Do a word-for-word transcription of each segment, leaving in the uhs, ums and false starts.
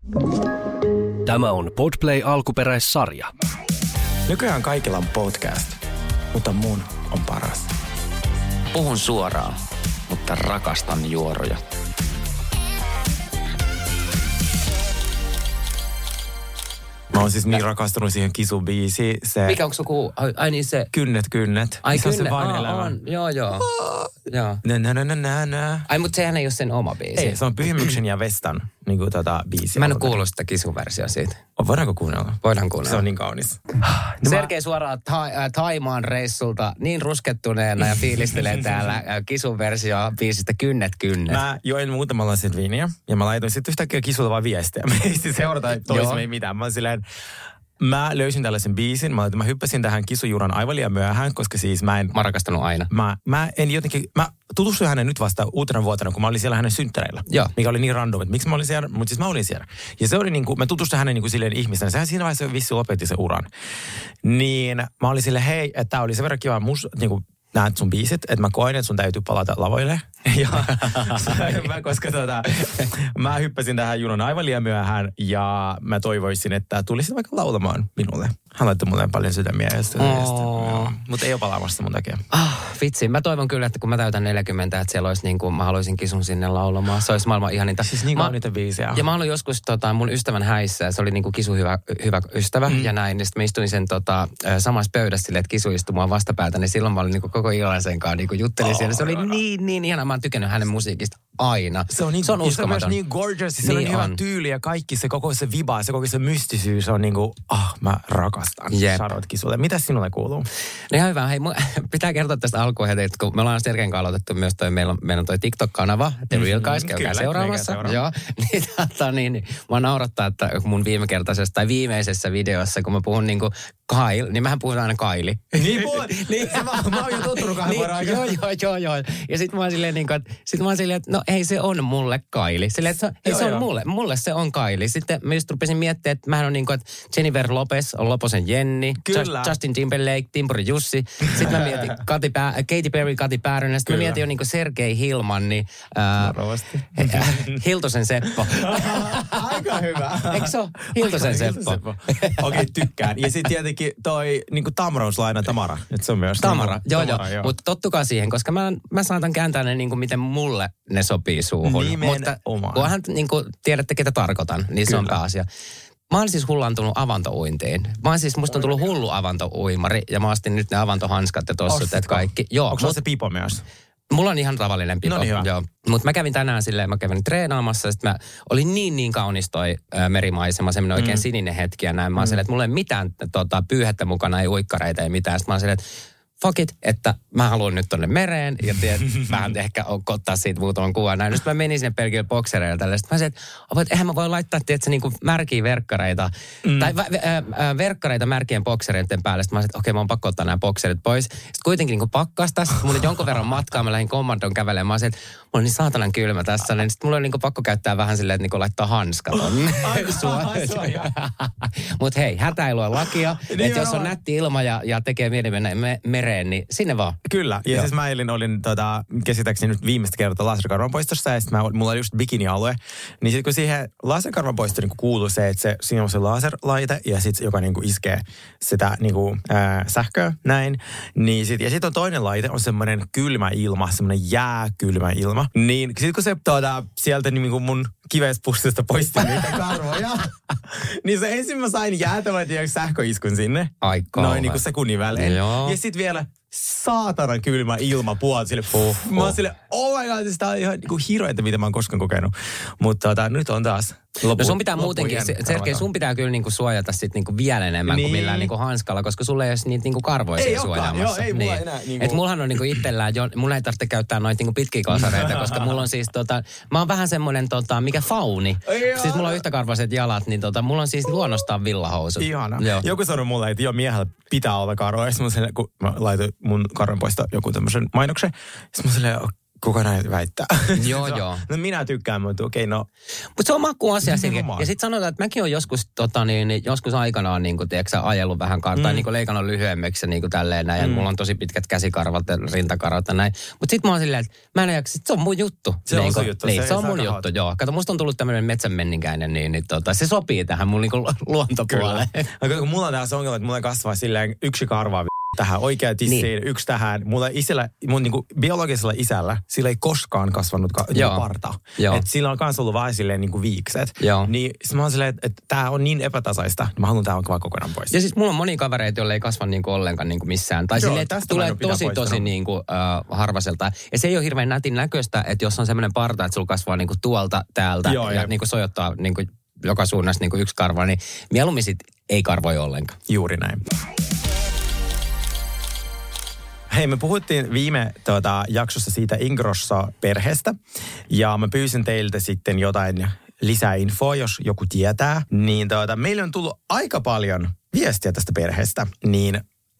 Tämä on Podplay alkuperäissarja. Nykyään kaikilla on podcast, mutta mun on paras. Puhun suoraan, mutta rakastan juoroja. Mä oon siis niin rakastunut siihen Kisu-biisiin. Se Mikä onko suku? Ai, ai niin se... Kynnet, kynnet. Ai se on kynnet, se vain aa, elämä. on. Joo, joo. joo. Nä, nä, nä, nä, nä, nä. Ai, mutta sehän ei ole sen oma biisi. Ei, se on Pyhimyksen ja Vestan niin kuin, tota, biisi. Mä en ole kuullut sitä Kisu-versiota siitä. Voidaanko kuunnella? Voidaan kuunnella. Se on niin kaunis. Sergei suoraan ta- äh, Thaimaan reissulta niin ruskettuneena ja fiilistelee täällä äh, Kisu-versio biisistä Kynnet, kynnet. Mä join muutaman lasin viiniä ja mä laitoin sitten yhtäkkiä Kisulle vaan viestiä. Me ei siis seurata toisemme ei mitään. Mä silleen... Mä löysin tällaisen biisin. Mä, mä hyppäsin tähän Kisujuran aivan liian myöhään, koska siis mä en... Mä oon rakastanut aina. Mä, mä en jotenkin... Mä tutustuin hänen nyt vasta uutena vuotena, kun mä olin siellä hänen synttäreillä. Joo. Mikä oli niin random, että miksi mä olin siellä, mutta siis mä olin siellä. Ja se oli niin kuin, mä tutustuin hänen niin kuin silleen ihmisenä. Sehän siinä vaiheessa vissi lopetti sen uran. Niin mä olin silleen, hei, että tää oli sen verran kiva mus, niin kuin näet sun biisit, että mä koin, että sun täytyy palata lavoille. Ja mä, koska tota, mä hyppäsin tähän junan aivan liian myöhään ja mä toivoisin, että tulisit vaikka laulamaan minulle. Hän laittoi mulle paljon sydämiä ja sitä. Oh. Mutta ei ole palaamassa mun takia. Ah, vitsi. Mä toivon kyllä, että kun mä täytän neljäkymmentä, että siellä olisi niin kuin, mä haluaisin Kisun sinne laulamaan. Se olisi maailman ihaninta. Siis niin kuin niitä biisiä. Ja mä olin joskus tota, mun ystävän häissä, se oli niin kuin Kisu hyvä, hyvä ystävä mm. ja näin. Niin sitten mä istuin sen tota, samassa pöydässä silleen, että Kisu istui mua vastapäätä, niin silloin mä olin niin kuin koko illan sen kanssa niin kuin juttelin oh, siellä. Se oli niin, niin ihana. Mä oon tykännyt hänen musiikista aina. Se on, niin, se on uskomaton. Se on myös niin gorgeous, se niin on on hyvä tyyli ja kaikki se koko se viba, se koko se mystisyys on niin kuin, ah, mä rakastan. Yep. Shout Kisulle. Mitäs sinulle kuuluu? No ihan hyvä. Hei, pitää kertoa tästä alkuun heti, että kun me ollaan Sergein kanssa aloitettu myös toi, meillä on, meillä on toi TikTok-kanava, The Real Guys, käykää Kyllä, seuraamassa. Joo, niin, tata, niin, niin mua naurattaa, että mun viimekertaisessa tai viimeisessä videossa, kun mä puhun niinku Kyle, niin mähän puhun aina Kaili. Niin puhut? niin, mä, mä oon jo tottunut kahden vuoden aikaa. Joo, joo, joo, joo. Ja sit mä oon silleen, niin kuin, että, sit mä oon silleen, että no hei, se on mulle Kaili. Silleen, että se, hei, joo, se on joo. mulle, mulle se on Kaili. Sitten mä just rupesin miettimään, että mähän on niin kuin, että Jennifer Lopez on Loposen Jenni. Kyllä. Justin Timberlake, Timpuri Jussi. Sitten mä mietin Kati Pää, Katy Perry, Kati Päärynä. Sitten mä mietin jo niin kuin Sergei Hilmanni. Varovasti. Äh, Hiltosen Seppo. Aika hyvä. Eikö se ole? Hiltosen Seppo. Okei, okay, tykkään. Ja sitten tietenkin toi niin kuin Tamrauslaina Tamara. Että se on myös. Tamara, niin, joo, Tamara, joo. joo. Mutta tottukaa siihen, koska mä, mä saatan kääntää ne niin kuin miten mulle ne sopii suuhun. Nimenomaan. Mutta kunhan niin kuin tiedätte, ketä tarkoitan, niin se on Kyllä. pääasia. Mä oon siis hullantunut avantouintiin. Mä oon siis, musta on tullut hullu avantouimari ja mä ostin nyt ne avantohanskat ja tossut, että kaikki. Joo, onko mut, se pipo myös? Mulla on ihan tavallinen pipo. No niin, joo. Mutta mä kävin tänään silleen, mä kävin treenaamassa ja sit mä olin niin niin kaunis toi ä, merimaisema, semmoinen oikein mm. sininen hetki ja näin. Mä oon mm. silleen, että mulla ei mitään tota, pyyhettä mukana, ei uikkareita, ei mitään. Sitten mä oon silleen, että fuck it, että mä haluan nyt tonne mereen ja tiedät, vähän ehkä ottaa siitä muutaman kuvan näin. Sitten mä menin sinne pelkille boksereille tälle. Sitten mä sanoin, että eihän mä voi laittaa, tiedätkö, niin kuin märkiä verkkareita, mm. tai äh, äh, verkkareita märkien boksereiden päälle. Sitten mä sanoin, että okei, okay, mä oon pakko ottaa nämä bokserit pois. Sitten kuitenkin niin pakkas tässä. Mulla oli jonkun verran matkaa, mä lähdin kommandon kävelemään. Mä sanoin, että mulla on niin saatanan kylmä tässä. Niin sitten mulla oli niin pakko käyttää vähän silleen, että niin laittaa hanskat on. Mutta hei, hätä ei lue lakia. Että jos on nätti ilma ja, ja tekee mieli mennä me, mereen, niin sinne vaan. Kyllä. Ja Joo. siis mä elin, olin tota, käsittääkseni nyt viimeistä kertaa laserkarvanpoistossa ja sitten mulla oli just bikinialue. Niin sitten kun siihen laserkarvanpoistoon niin kuuluu se, että se, siinä on se laserlaite ja sitten joka niin kuin iskee sitä niin kuin, ää, sähköä näin. Niin sit, ja sitten on toinen laite, on semmoinen kylmä ilma, semmoinen jääkylmä ilma. Niin sitten kun se tuota, sieltä niin kuin mun kivespussista poisti niitä karvoja, niin se ensin mä sain jäätävän sähköiskun sinne. Ai kauhean. Noin niin kuin sekunnin välein. Joo. Ja sitten vielä saatanan kylmä ilma puolta sille. Uh, uh. Mä oon silleen, oh my god, sitä on ihan niin kuin hirveätä, mitä mä oon koskaan kokenut. Mutta tota, nyt on taas lopu. No sun pitää muutenkin, Sergei, sun pitää kyllä niinku suojata sit niinku vielä enemmän niin. kuin millään niinku hanskalla, koska sulla ei ole niitä niinku karvoja ei suojaamassa. Joo, ei mulla niin. enää. Niinku... Et mullahan on niinku itsellään, jo, mulla ei tarvitse käyttää noita niinku pitkiä kalsareita, koska mulla on siis tota, mä oon vähän semmonen tota, mikä fauni. Siis mulla on yhtäkarvaiset jalat, niin tota, mulla on siis luonnostaan villahousut. Ihana. Joo. Joku sanoi mulle, että joo, miehellä pitää olla karvoja. Sitten kun mä laitoin mun karvan poista joku tämmöisen mainoksen. Sitten mä silleen, Kuka näin väittää? Joo, joo. No minä tykkään, mutta okei, okay, no. Mutta se on makuasia silleen. Ja sitten sanotaan, että mäkin olen joskus, tota, niin, joskus aikanaan niin kuin, tiedätkö, ajellut vähän kartaa, mm. niin kuin leikannut lyhyemmäksi ja niin kuin tälleen näin. Mm. Ja mulla on tosi pitkät käsikarvat ja rintakarvat ja näin. Mutta sitten mä oon silleen, että mä en jaksa, se on mun juttu. Se on niin, sun juttu. Niin, se, se on mun juttu, hot. Joo. Kato, musta on tullut tämmöinen metsänmenninkäinen, niin, niin tota, se sopii tähän mun niin kuin luontopuoleen. Kyllä. Kun mulla on tässä ongelma, että mulla kasvaa silleen yksi karva tähän oikea tissiin, niin. Yksi tähän. Mulla isällä, mun niinku biologisella isällä, sillä ei koskaan kasvanut ka- niinku parta. Että sillä on kans ollut vaan silleen niinku viikset. Joo. Niin sit mä oon silleen, että, että tää on niin epätasaista. Mä haluan tää vaan kokonaan pois. Ja siis mulla on monia kavereita, joilla ei kasva niinku ollenkaan niinku missään. Tai silleen, että tulee tosi tosi niinku, uh, harvaselta. Ja se ei ole hirveän nätin näköistä, että jos on semmoinen parta, että sulla kasvaa niinku tuolta, täältä Joo, ja, ja niinku sojottaa niinku joka suunnassa niinku yksi karva, niin mieluummin sit ei karvoi ollenkaan. Juuri näin. Hei, me puhuttiin viime tuota, jaksossa siitä Ingrosso-perheestä ja mä pyysin teiltä sitten jotain lisäinfoa, jos joku tietää. Niin tuota, meille on tullut aika paljon viestiä tästä perheestä, niin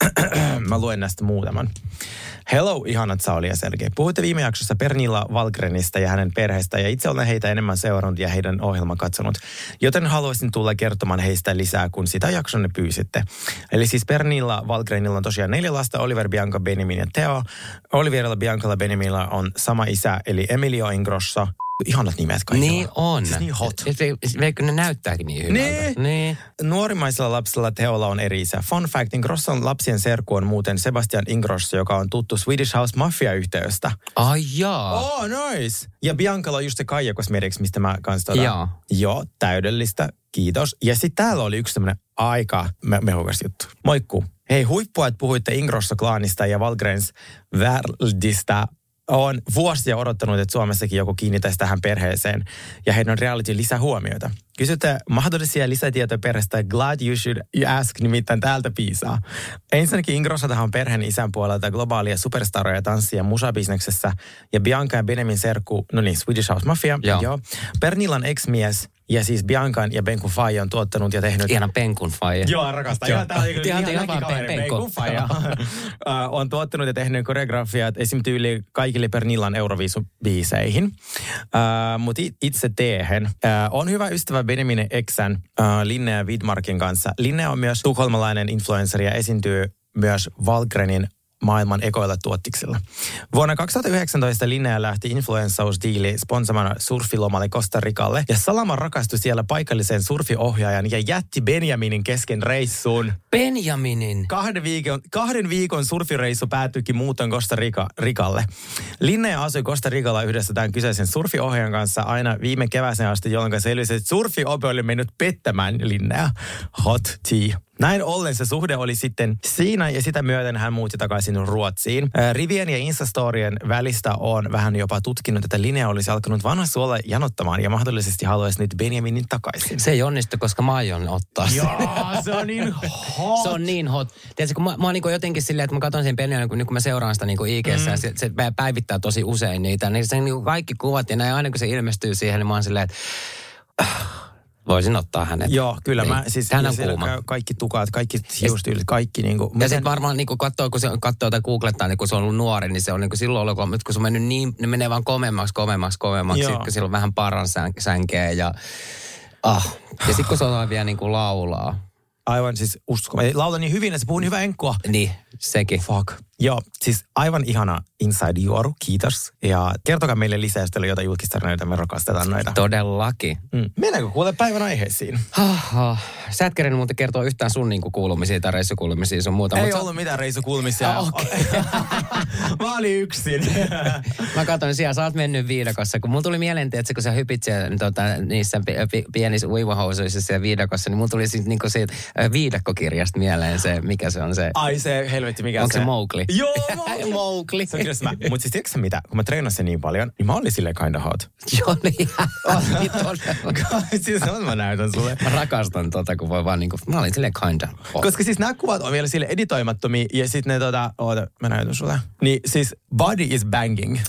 mä luen näistä muutaman. Hello, ihanat Sauli ja Sergei. Puhuitte viime jaksossa Pernilla Wahlgrenista ja hänen perheestä ja itse olen heitä enemmän seurannut ja heidän ohjelman katsonut. Joten haluaisin tulla kertomaan heistä lisää, kun sitä jaksonne pyysitte. Eli siis Pernilla Wahlgrenilla on tosiaan neljä lasta, Oliver, Bianca, Benjamin ja Theo. Oliverilla, Biancalla, Benjaminilla on sama isä, eli Emilio Ingrosso. Ihanat nimet kaikilla. Niin on. Siis niin hot. Veikö ne näyttääkin niin hyvältä? Niin. niin. Nuorimmaisilla lapsilla Theolla on eri isä. Fun fact, Ingrosson lapsien serkku on muuten Sebastian Ingrosso, joka on tuttu Swedish House Mafia-yhteystä. Ai jaa. Oh, nice. Ja Biancalla on just se Kaija Cosmetics, mistä mä kans tuota... Joo. Joo, täydellistä. Kiitos. Ja sitten täällä oli yksi tämmönen aika me- mehukas juttu. Moikku. Hei, huippua, että puhuitte Ingrosso-klaanista ja Wahlgrens Värdistä. Olen vuosia odottanut, että Suomessakin joku kiinnittäisi tähän perheeseen ja heidän on reality lisähuomioita. Kysytte mahdollisia lisätietoja perheestä, glad you should ask, nimittäin täältä piisaa. Ensinnäkin Ingrosso tähän on perheen isän puolelta globaalia superstaroja tanssia ja musabisneksessä ja Bianca ja Benjamin serkku, no niin, Swedish House Mafia. Joo. Joo. Pernillan ex-mies ja siis Biancan ja Benkun faija on tuottanut ja tehnyt... Ihana Benkun faija. Joo, rakastan. Joo, tää on ihan, ihan vaan Benkun faija. On tuottanut ja tehnyt koreografiat esim. Tyyli kaikille Pernillan Euroviisubiiseihin. Uh, Mutta itse teehen. Uh, on hyvä ystävä Benjaminin eksän uh, Linnea Widmarkin kanssa. Linnea on myös tukholmalainen influencer ja esiintyy myös Wahlgrenin maailman ekoilla tuottiksilla. Vuonna kaksituhattayhdeksäntoista Linnea lähti influenssausdiili sponsamana surfilomalle Costa Ricalle ja Salama rakastui siellä paikallisen surfiohjaajan ja jätti Benjaminin kesken reissuun. Benjaminin? Kahden viikon, kahden viikon surfireissu päätyikin muuton Costa Rica, Ricalle. Linnea asui Costa Ricalla yhdessä tämän kyseisen surfiohjaajan kanssa aina viime kevääseen asti, jolloin selvisi, että surfiope oli mennyt pettämään Linnea. Hot tea. Näin ollen se suhde oli sitten siinä ja sitä myöten hän muutti takaisin Ruotsiin. Rivien ja Instastorien välistä on vähän jopa tutkinut, että Linnea olisi alkanut vanha suolla janottamaan ja mahdollisesti haluaisi nyt Benjaminin takaisin. Se ei onnistu, koska mä aion ottaa sen. Joo, se on niin hot. Se on niin hot. Tiedätkö, kun mä, mä oon niin jotenkin silleen, että mä katson sen Benjamin, kun, kun mä seuraan sitä niin I G:ssä, mm. se, se päivittää tosi usein niitä. Niin se niin kaikki kuvat ja näin, aina kun se ilmestyy siihen, niin mä oon silleen, että... Voisin ottaa hänet. Joo, kyllä. Niin. Mä, siis hän on kuuma. Kaikki tukat, kaikki hiustyylit, kaikki niin kuin... Ja sitten varmaan niin kun katsoo, kun se katsoo tai googlettaa, niin kun se on ollut nuori, niin se on niin kuin silloin ollut, kun se on mennyt niin, ne menee vaan komemmaksi, komemmaksi, komemmaksi. Sitten kun sillä on vähän paran sänkeä ja... Ah. Ja sitten kun se on vielä niin kuin laulaa. Aivan siis usko. Laula niin hyvin, että se puhuu niin hyvää enkkua. Niin, sekin. Fuck. Joo, siis aivan ihana inside juoru, kiitos. Ja kertokaa meille lisää, jos teillä on jotain julkistarinoita, me rakastetaan noita. Todellakin. Mm. Mennäänkö kuule päivän aiheisiin? Oh, sä et kerennyt muuten kertoa yhtään sun niinku kuulumisia tai reissukuulumisia sun muuta. Ei ollut sä... mitään reissukuulumisia. Oh, okay. Mä olin yksin. Mä katson siellä, sä oot mennyt viidakossa. Kun mulla tuli mieleen, että kun sä hypit siellä, tota, niissä pi- pienissä uimahousuissa siellä viidakossa, niin mulla tuli siitä, niinku siitä viidakkokirjasta mieleen se, mikä se on se. Ai se helvetti, mikä onko se? Onko se Mowgli? Joo, Mowgli. Se on kyllä mä. Mutta siis tiedätkö mitä? Kun mä treenasin niin paljon, niin mä olin silleen kinda hot. Joo, niin. Niin todella. Siis on mä näytän sulle. Mä rakastan tota, kun voi vaan niinku, mä olin silleen kinda hot. Koska siis nämä kuvat on vielä sille editoimattomia ja sitten ne tota, oota, mä näytän sulle. Niin siis body is banging.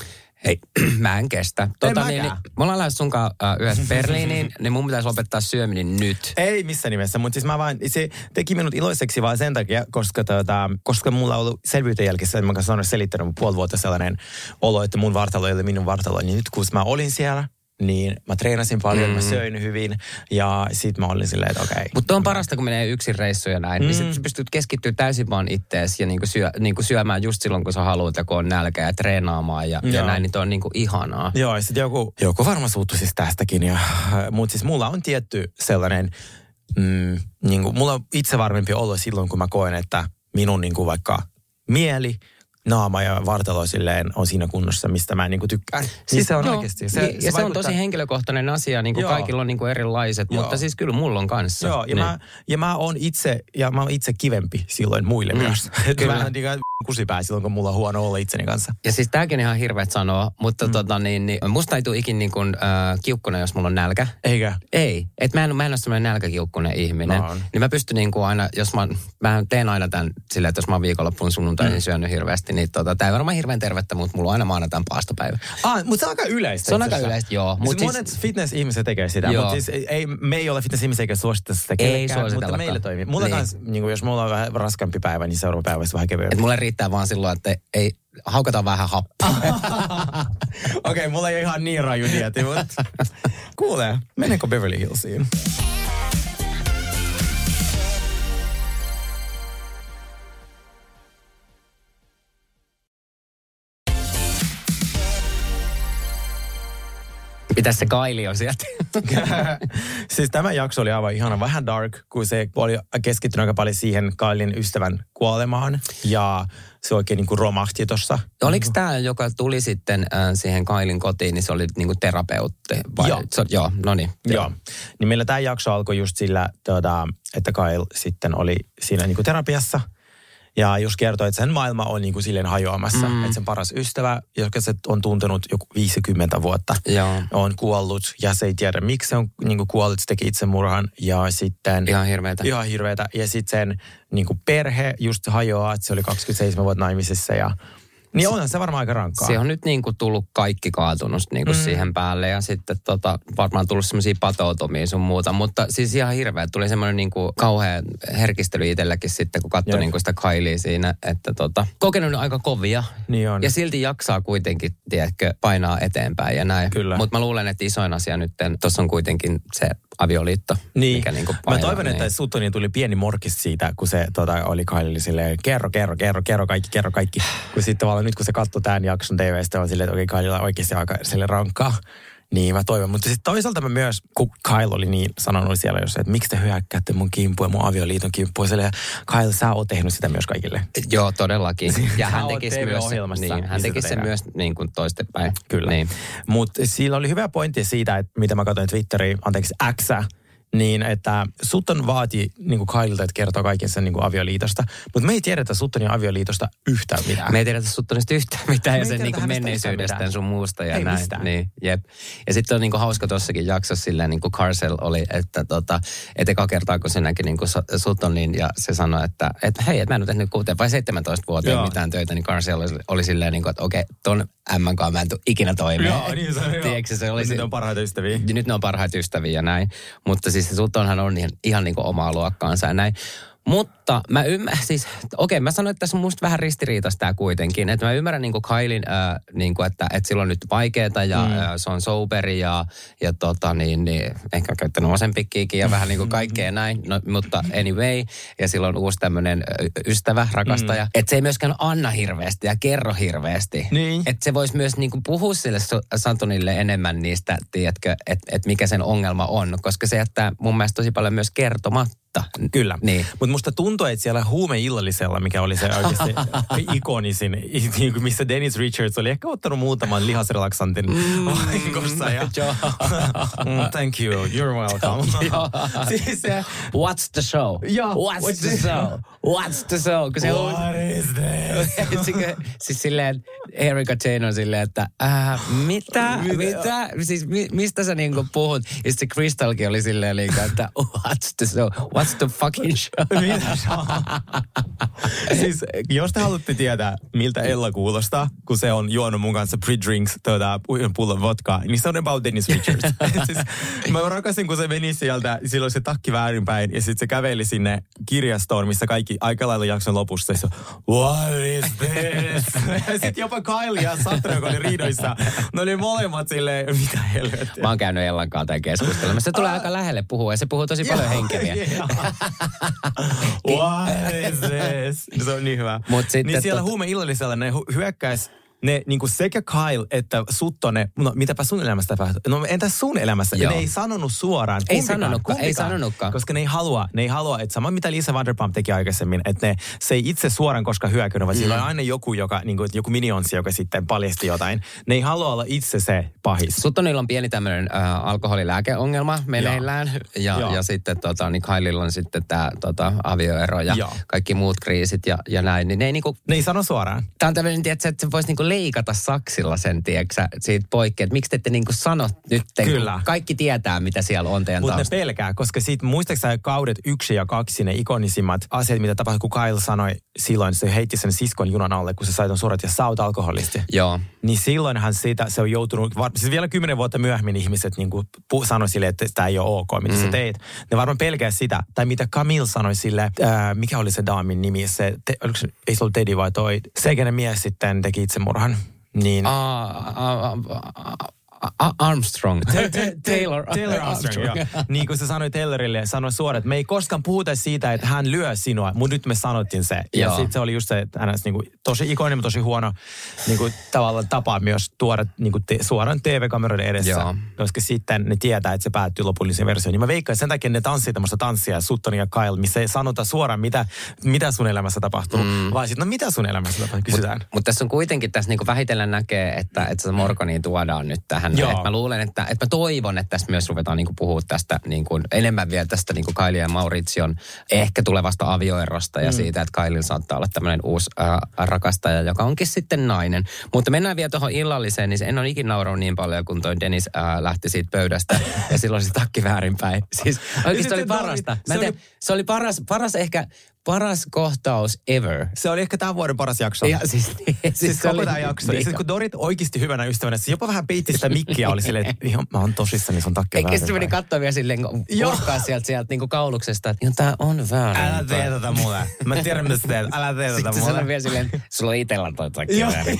Hei, mä en kestä. Tota, niin, mäkään. niin, me ollaan lähes sunkaan uh, yhdessä Berliiniin, niin mun pitäisi lopettaa syöminen nyt. Ei missään nimessä, mutta siis mä vaan, se teki minut iloiseksi vaan sen takia, koska, tota, koska mulla on ollut selvyyteen jälkessä, että mä kanssa olen selittänyt puoli vuotta sellainen olo, että mun vartalo ei ole minun vartalo. Niin nyt kun mä olin siellä, niin mä treenasin paljon, mm. mä söin hyvin ja sit mä olin silleen, että okei. Okay. Mutta on parasta, kun menee yksin reissuja näin, mm. niin sit sä pystyt keskittyä täysin vaan ittees ja niinku syö, niinku syömään just silloin, kun sä haluat ja kun on nälkä ja treenaamaan ja, ja näin, niin toi on niinku ihanaa. Joo, ja sit joku, joku varmaan suuttu siis tästäkin. Ja, mutta siis mulla on tietty sellainen, mm, niinku, mulla on itse varmempi olo silloin, kun mä koen, että minun niinku vaikka mieli, naama ja vartalo silleen on siinä kunnossa, mistä mä niinku tykkään. Siis, siis se on joo, oikeasti. Se, ja se, se vaikuttaa... on tosi henkilökohtainen asia, niin kuin kaikilla on niin kuin erilaiset, joo. Mutta siis kyllä mulla on kanssa. Joo, ja, niin. mä, ja mä oon itse, ja mä oon itse kivempi silloin muille mm, myös. Kyllä. Mä oon kusipää silloin, kun mulla on huono olla itseni kanssa. Ja siis tääkin ihan hirveet sanoa, mutta mm. tota niin, niin musta ei tule ikin niin kuin äh, kiukkunen, jos mulla on nälkä. Eikä? Ei. Että mä en, mä en ole semmoinen nälkäkiukkunen ihminen. No, niin mä pystyn niin kuin aina, jos mä, mä teen aina tämän silleen, että jos mä oon viikonloppuun sunnuntaisin mm. syönyt hirveästi, niin tota, tää ei varmaan hirveän tervettä, mutta mulla on aina maanantain paastopäivä. Ah, mutta se on aika yleistä. Se on aika yleistä, joo. Mut siis monet fitness-ihmiset tekee sitä, mutta siis ei, me ei ole fitness-ihmisiä, eikä suosittaa sitä kellekään, mutta meille toimii. Mulla niin. Kans, niin jos mulla on vähän raskaampi päivä, niin seuraava päivä olisi vähän kevyempi. Et mulle riittää vaan silloin, että ei, haukataan vähän happea. Okei, okay, mulla ei ole ihan niin raju dieti, mutta kuulee, menenkö Beverly Hillsiin? Mitäs se Kylie on sieltä? Siis tämä jakso oli aivan ihana, vähän dark, kun se oli keskittynyt aika paljon siihen Kylien ystävän kuolemaan. Ja se oikein niin kuin romahti tuossa. Oliko tämä, joka tuli sitten äh, siihen Kylien kotiin, niin se oli niin kuin terapeutti? Vai? Joo. So, joo, no niin. Joo. Niin meillä tämä jakso alkoi just sillä, tuota, että Kyle sitten oli siinä niin kuin terapiassa. Ja just kertoi, että sen maailma on niin kuin silleen hajoamassa. Mm. Että sen paras ystävä, joka se on tuntenut joku viisikymmentä vuotta, Joo. on kuollut. Ja se ei tiedä, miksi se on niin kuin kuollut. Se teki itsemurhan. Ja sitten... Ihan hirveetä. Ihan hirveetä. Ja sitten sen niin kuin perhe just hajoaa, että se oli kaksikymmentäseitsemän vuotta naimisissa ja... Niin onhan se varmaan aika rankkaa. Se on nyt niin kuin tullut kaikki kaatunut niin kuin mm. siihen päälle ja sitten tota, varmaan tullut semmoisia patoutumia sun muuta. Mutta siis ihan hirveä. Tuli semmoinen niin kuin kauhea herkistely itselläkin sitten, kun katsoi niin kuin sitä Kyliea siinä. Että tota, kokenut aika kovia. Niin on. Ja silti jaksaa kuitenkin, tiedätkö, painaa eteenpäin ja näin. Kyllä. Mutta mä luulen, että isoin asia nyt, tuossa on kuitenkin se avioliitto. Niin. Mikä niin kuin painaa, mä toivon, niin. että Suttoniin tuli pieni morkis siitä, kun se tota, oli Kylelle silleen, kerro, kerro, kerro, kerro kaikki, kerro kaikki. Kun sitten tavallaan nyt kun se katsoi tämän jakson T V:stä, on silleen, että okei, okay, Kylella on oikeasti aika sille rankkaa. Niin mä toivon. Mutta sitten toisaalta mä myös, kun Kyle oli niin sanonut siellä jossain, että miksi te hyökkäätte mun kimppuun ja mun avioliiton kimppuun. Ja Kyle, sä oot tehnyt sitä myös kaikille. Joo, todellakin. Ja hän tekisi myös, ohjelmassa, niin, hän tekisi sen myös niin kuin toistepäin. Kyllä. Niin. Mutta sillä oli hyvä pointti siitä, että mitä mä katsoin Twitteriin, anteeksi, Xä, niin että Sutton vaati niin kuin Kylelta, että kertoo kaiken sen niin kuin avioliitosta. Mutta me ei tiedetä Suttonin avioliitosta yhtään mitään. Me ei tiedetä Suttonista yhtään mitään ja sen niin kuin menneisyydestä sun muusta ja ei näin. Mistään. Niin, jep. Ja sitten on niin kuin hauska tossakin jaksossa silleen, niin kuin Carcel oli, että tota, et eka kertaa kun se näki niin kuin Suttonin ja se sanoi, että et, hei, et mä en ole tehnyt kuuteen vai seitsemäntoista vuoteen Joo. mitään töitä, niin Carcel oli, oli silleen, niin kuin, että okei, ton ämmän kanssa mä en tule ikinä toimeen. Joo, niin se on. Tiedätkö, se oli, nyt ne on parhaita ystäviä. Nyt ne on parhaita ystäviä ja näin. Mutta siis se Suttonhan on ihan, ihan niin kuin omaa luokkaansa ja näin. Mutta mä ymmärrän, siis okei, mä sanoin, että tässä on musta vähän ristiriitaista tämä kuitenkin. Että mä ymmärrän niin kuin Kylin, äh, niin kuin, että, että sillä on nyt vaikeeta ja mm. äh, se on soberi ja, ja tota niin, niin ehkä käyttänyt vasempikkiikin ja vähän niin kuin kaikkea näin. No, mutta anyway, ja sillä on uusi tämmöinen ystävä, rakastaja. Mm. Että se ei myöskään anna hirveästi ja kerro hirveästi. Niin. Että se voisi myös niin kuin puhua sille Santonille enemmän niistä, tiedätkö, että, että mikä sen ongelma on. Koska se jättää mun mielestä tosi paljon myös kertomatta. Kyllä. Niin. Mutta musta tuntuu, että siellä huumeillallisella, mikä oli se oikeasti ikonisin, missä Dennis Richards oli ehkä ottanut muutaman lihasrelaksantin mm. vahingossa. Ja, thank you, you're welcome. siis, what's the show? Yeah, what's, what's the show? What's the show? What huus... is this? siis silleen, Erika Jane on silleen, että äh, mitä? Mitä? Siis mi, mistä sä niinku puhut? Ja sitten Crystalkin oli silleen, että what's the show? What What's the fucking show? Mitä se on? Siis, jos te haluatte tietää, miltä Ella kuulostaa, kun se on juonut mun kanssa pre-drinks, tuota, pullon vodkaa, niin se on about Dennis Richards. Siis, mä rakasin, kun se meni sieltä, silloin se takki väärinpäin, ja sitten se käveli sinne kirjastoon, missä kaikki aika lailla jakson lopussa, se what is this? Ja sitten jopa Kyle ja Satra, joka oli riidoissa, ne oli molemmat silleen, mitä helvettiä. Mä oon käynyt Ellan kanssa tämän keskustelun. Se tulee aika lähelle puhua, ja se puhuu tosi paljon henkeliä. What is this? Se on niin hyvä. Mut sitten niin siellä tot... huumeillallisella ne hyökkäis, ne niinku sekä Kyle että Suttonen, no mitäpä sun elämässä tapahtuu? No entäs sun elämässä? Ne ei sanonut suoraan. Ei sanonutkaan, ei sanonutkaan. Koska ne ei halua, ne ei halua, että sama mitä Lisa Vanderpump teki aikaisemmin, että ne, se ei itse suoraan koskaan hyökännyt, vaan mm. sillä on aina joku, joka, niinku, joku minionsi, joka sitten paljasti jotain. Ne ei halua olla itse se pahis. Suttonilla on pieni tämmöinen äh, alkoholilääkeongelma meneillään, ja, ja, ja sitten tota, niin Kylella on sitten tämä tota, avioero ja ja kaikki muut kriisit ja, ja näin. Niin ne, ei, niinku, ne ei sano suoraan. Tämä on tämmöinen, että se voisi niinku leikata saksilla sen, tiedätkö, siitä poikki, että miksi te ette niinku sano nyt, Kyllä. kaikki tietää, mitä siellä on teidän taustalla. Mutta ne pelkää, koska siitä muistaakseni kaudet yksi ja kaksi, ne ikonisimmat asiat, mitä tapahtui, kun Kyle sanoi silloin, se heitti sen siskon junan alle, kun se sai ton suorat ja sä oot alkoholisti. Joo. Niin silloinhan siitä, se on joutunut, siis vielä kymmenen vuotta myöhemmin ihmiset niin kuin sanoi sille, että tämä ei ole ok, mitä mm. sä teit. Ne varmaan pelkää sitä. Tai mitä Camille sanoi sille, ää, mikä oli se daamin nimi, se, te, oliko se, ei se ollut Teddy vai toi, se kenen mies sitten teki itsemurhan. Niin. Armstrong. Taylor, Taylor Armstrong. Niin kuin se sanoi Taylorille, sanoi suoraan, että me ei koskaan puhuta siitä, että hän lyö sinua, mutta nyt me sanottiin se. Ja sitten se oli just se, että hän niin kuin, tosi ikoinen, tosi huono niin kuin, tavallaan tapa myös tuoda niin kuin te, suoraan T V-kameroiden edessä. Joo. Koska sitten ne tietää, että se päättyy lopulliseen versioon. Niin mä veikkaan, sen takia ne tanssii tämmöistä tanssia, Sutton ja Kyle, missä ei sanota suoraan, mitä, mitä sun elämässä tapahtuu. Mm. Vaan sitten, no mitä sun elämässä tapahtuu, kysytään. Mutta mut tässä on kuitenkin, tässä niin kuin vähitellen näkee, että, että se Morgoniin tuodaan nyt tähän. Että mä luulen, että, että mä toivon, että tässä myös ruvetaan niin kuin puhua tästä niin kuin, enemmän vielä tästä niin kuin Kylie ja Mauritsion ehkä tulevasta avioerosta ja mm. siitä, että Kylella saattaa olla tämmöinen uusi äh, rakastaja, joka onkin sitten nainen. Mutta mennään vielä tuohon illalliseen, niin en ole ikinä naurannut niin paljon, kun toi Dennis äh, lähti siitä pöydästä ja silloin se takki väärinpäin. Siis oikeasti se oli parasta. Mä tein, se oli paras, paras ehkä... Paras kohtaus ever. Se oli ehkä tämän vuoden paras jakso. Ja, siis, siis, siis koko tämä jakso. Niin. Ja sitten kun Dorit oikeasti hyvänä ystävänä, se jopa vähän peitti sitä mikkiä, oli silleen, että ihan, mä oon tosissani, sun takki on väärin. Eikä se meni katsoa vielä silleen, kurkkaa sieltä, sieltä niin kuin kauluksesta, että tää on väärin. Älä tee tätä mulle. Mä tiedän, mitä sä teet. Älä tee tätä mulle. Sitten sanoi vielä silleen, sulla on itellä toi takki väärin.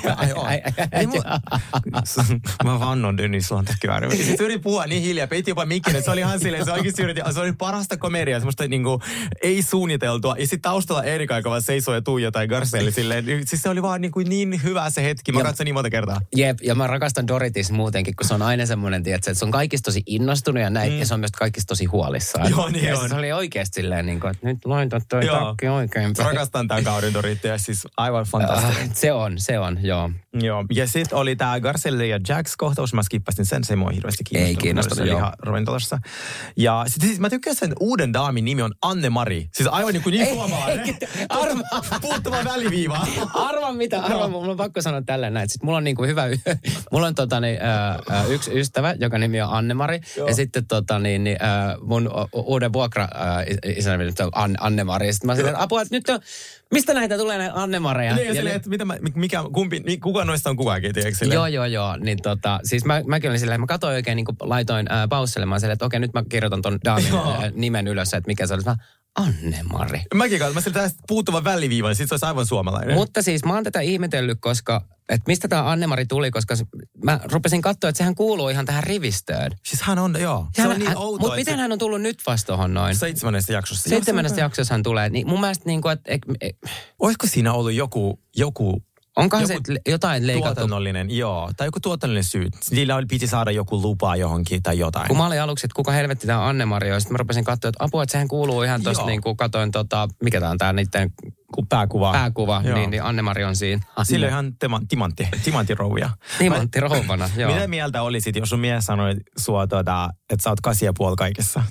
Mä vannon, Dennis, sulla on takki väärin. Sitten yritin puhua niin hiljaa, peitti jopa mikkiä, että se oli ihan silleen, se oikeasti yritti, se oli parasta komediaa, semmoista niinku ei suunniteltua. Ja sitten taustalla Erika, joka vaan seisoo ja tuijaa tai Garcelli silleen. Siis se oli vaan niin, kuin niin hyvä se hetki. Mä katsoin niin monta kertaa. Jep, ja mä rakastan Doritis muutenkin, kun se on aina semmoinen, tiedätkö, että se on kaikista tosi innostunut ja näin, mm. ja se on myös kaikista tosi huolissaan. Joo, niin ja on. Se oli oikeasti silleen, niin kuin, että nyt laita toi takki oikein. Rakastan tämän kauden Doritia, siis aivan fantastinen. Uh, se on, se on, joo. Joo, ja sitten oli tämä Garcelli ja Jax kohtaus, mä skippasin sen, se mua hirveästi kiinnostunut. Ei kiinnostunut, joo. Ihan ravintolassa. Ja sitten siis mä tykkään sen uuden daamin nimi on Anne-Mari. Siis aivan niin kuin niin suomalainen. Arva. Puuttuva väliviiva. Arva mitä, arva, mulla on pakko sanoa tällä näin. Sitten mulla on niinku hyvä, mulla on tota niin, äh, yksi ystävä, joka nimi on Anne-Mari. Joo. Ja sitten tota niin, äh, mun uuden vuokra äh, isänä on Anne-Mari. Sitten mä sanoin, että apua, että nyt on, mistä näitä tulee näitä Anne-Mareja? Niin, ja silleen, että mitä mä, mikä, kumpi, kuka noista on kukakin, tiedätkö? Joo, joo, joo. Niin tota, siis mä, mäkin olin silleen, mä katsoin oikein, niin kuin laitoin äh, pausselemaan silleen, että okei, nyt mä kirjoitan ton daamin äh, nimen ylös, että mikä se olisi. Mä, Anne-Mari. Mäkin katsoin, mä sanoin, että tästä puuttuva väliviiva, niin sit se olisi aivan suomalainen. Mutta siis mä oon tätä ihmetellyt, koska, että mistä tää Anne-Mari tuli, koska mä rupesin katsoa, että sehän kuuluu ihan tähän rivistöön. Siis hän on, joo. Se hän, on niin outoa. Mutta miten se... hän on tullut nyt vasta tohon noin? Seitsemännestä jaksossa. Seitsemännestä jaksossa hän tulee. Niin mun mielestä niin kuin, että... Et, et, olisiko siinä ollut joku, joku onkohan joku se jotain leikattu? Tuotannollinen, joo. Tai joku tuotannollinen syy. Niillä oli, piti saada joku lupa johonkin tai jotain. Kun mä olin aluksi, että kuka helvetti tää on Anne-Mari, ja sitten mä rupesin katsoa, että apua, että sehän kuuluu ihan tosta niin kuin katoin tota, mikä tää on tää niitten pääkuva. Pääkuva, niin, niin Anne-Mari on siinä. Sillä on ihan tema, timantti, timanttirouvia. Timanttirouvana, joo. Mitä mieltä olisit, jos sun mies sanoi sua, tuota, että sä oot kasi ja puoli kaikessa?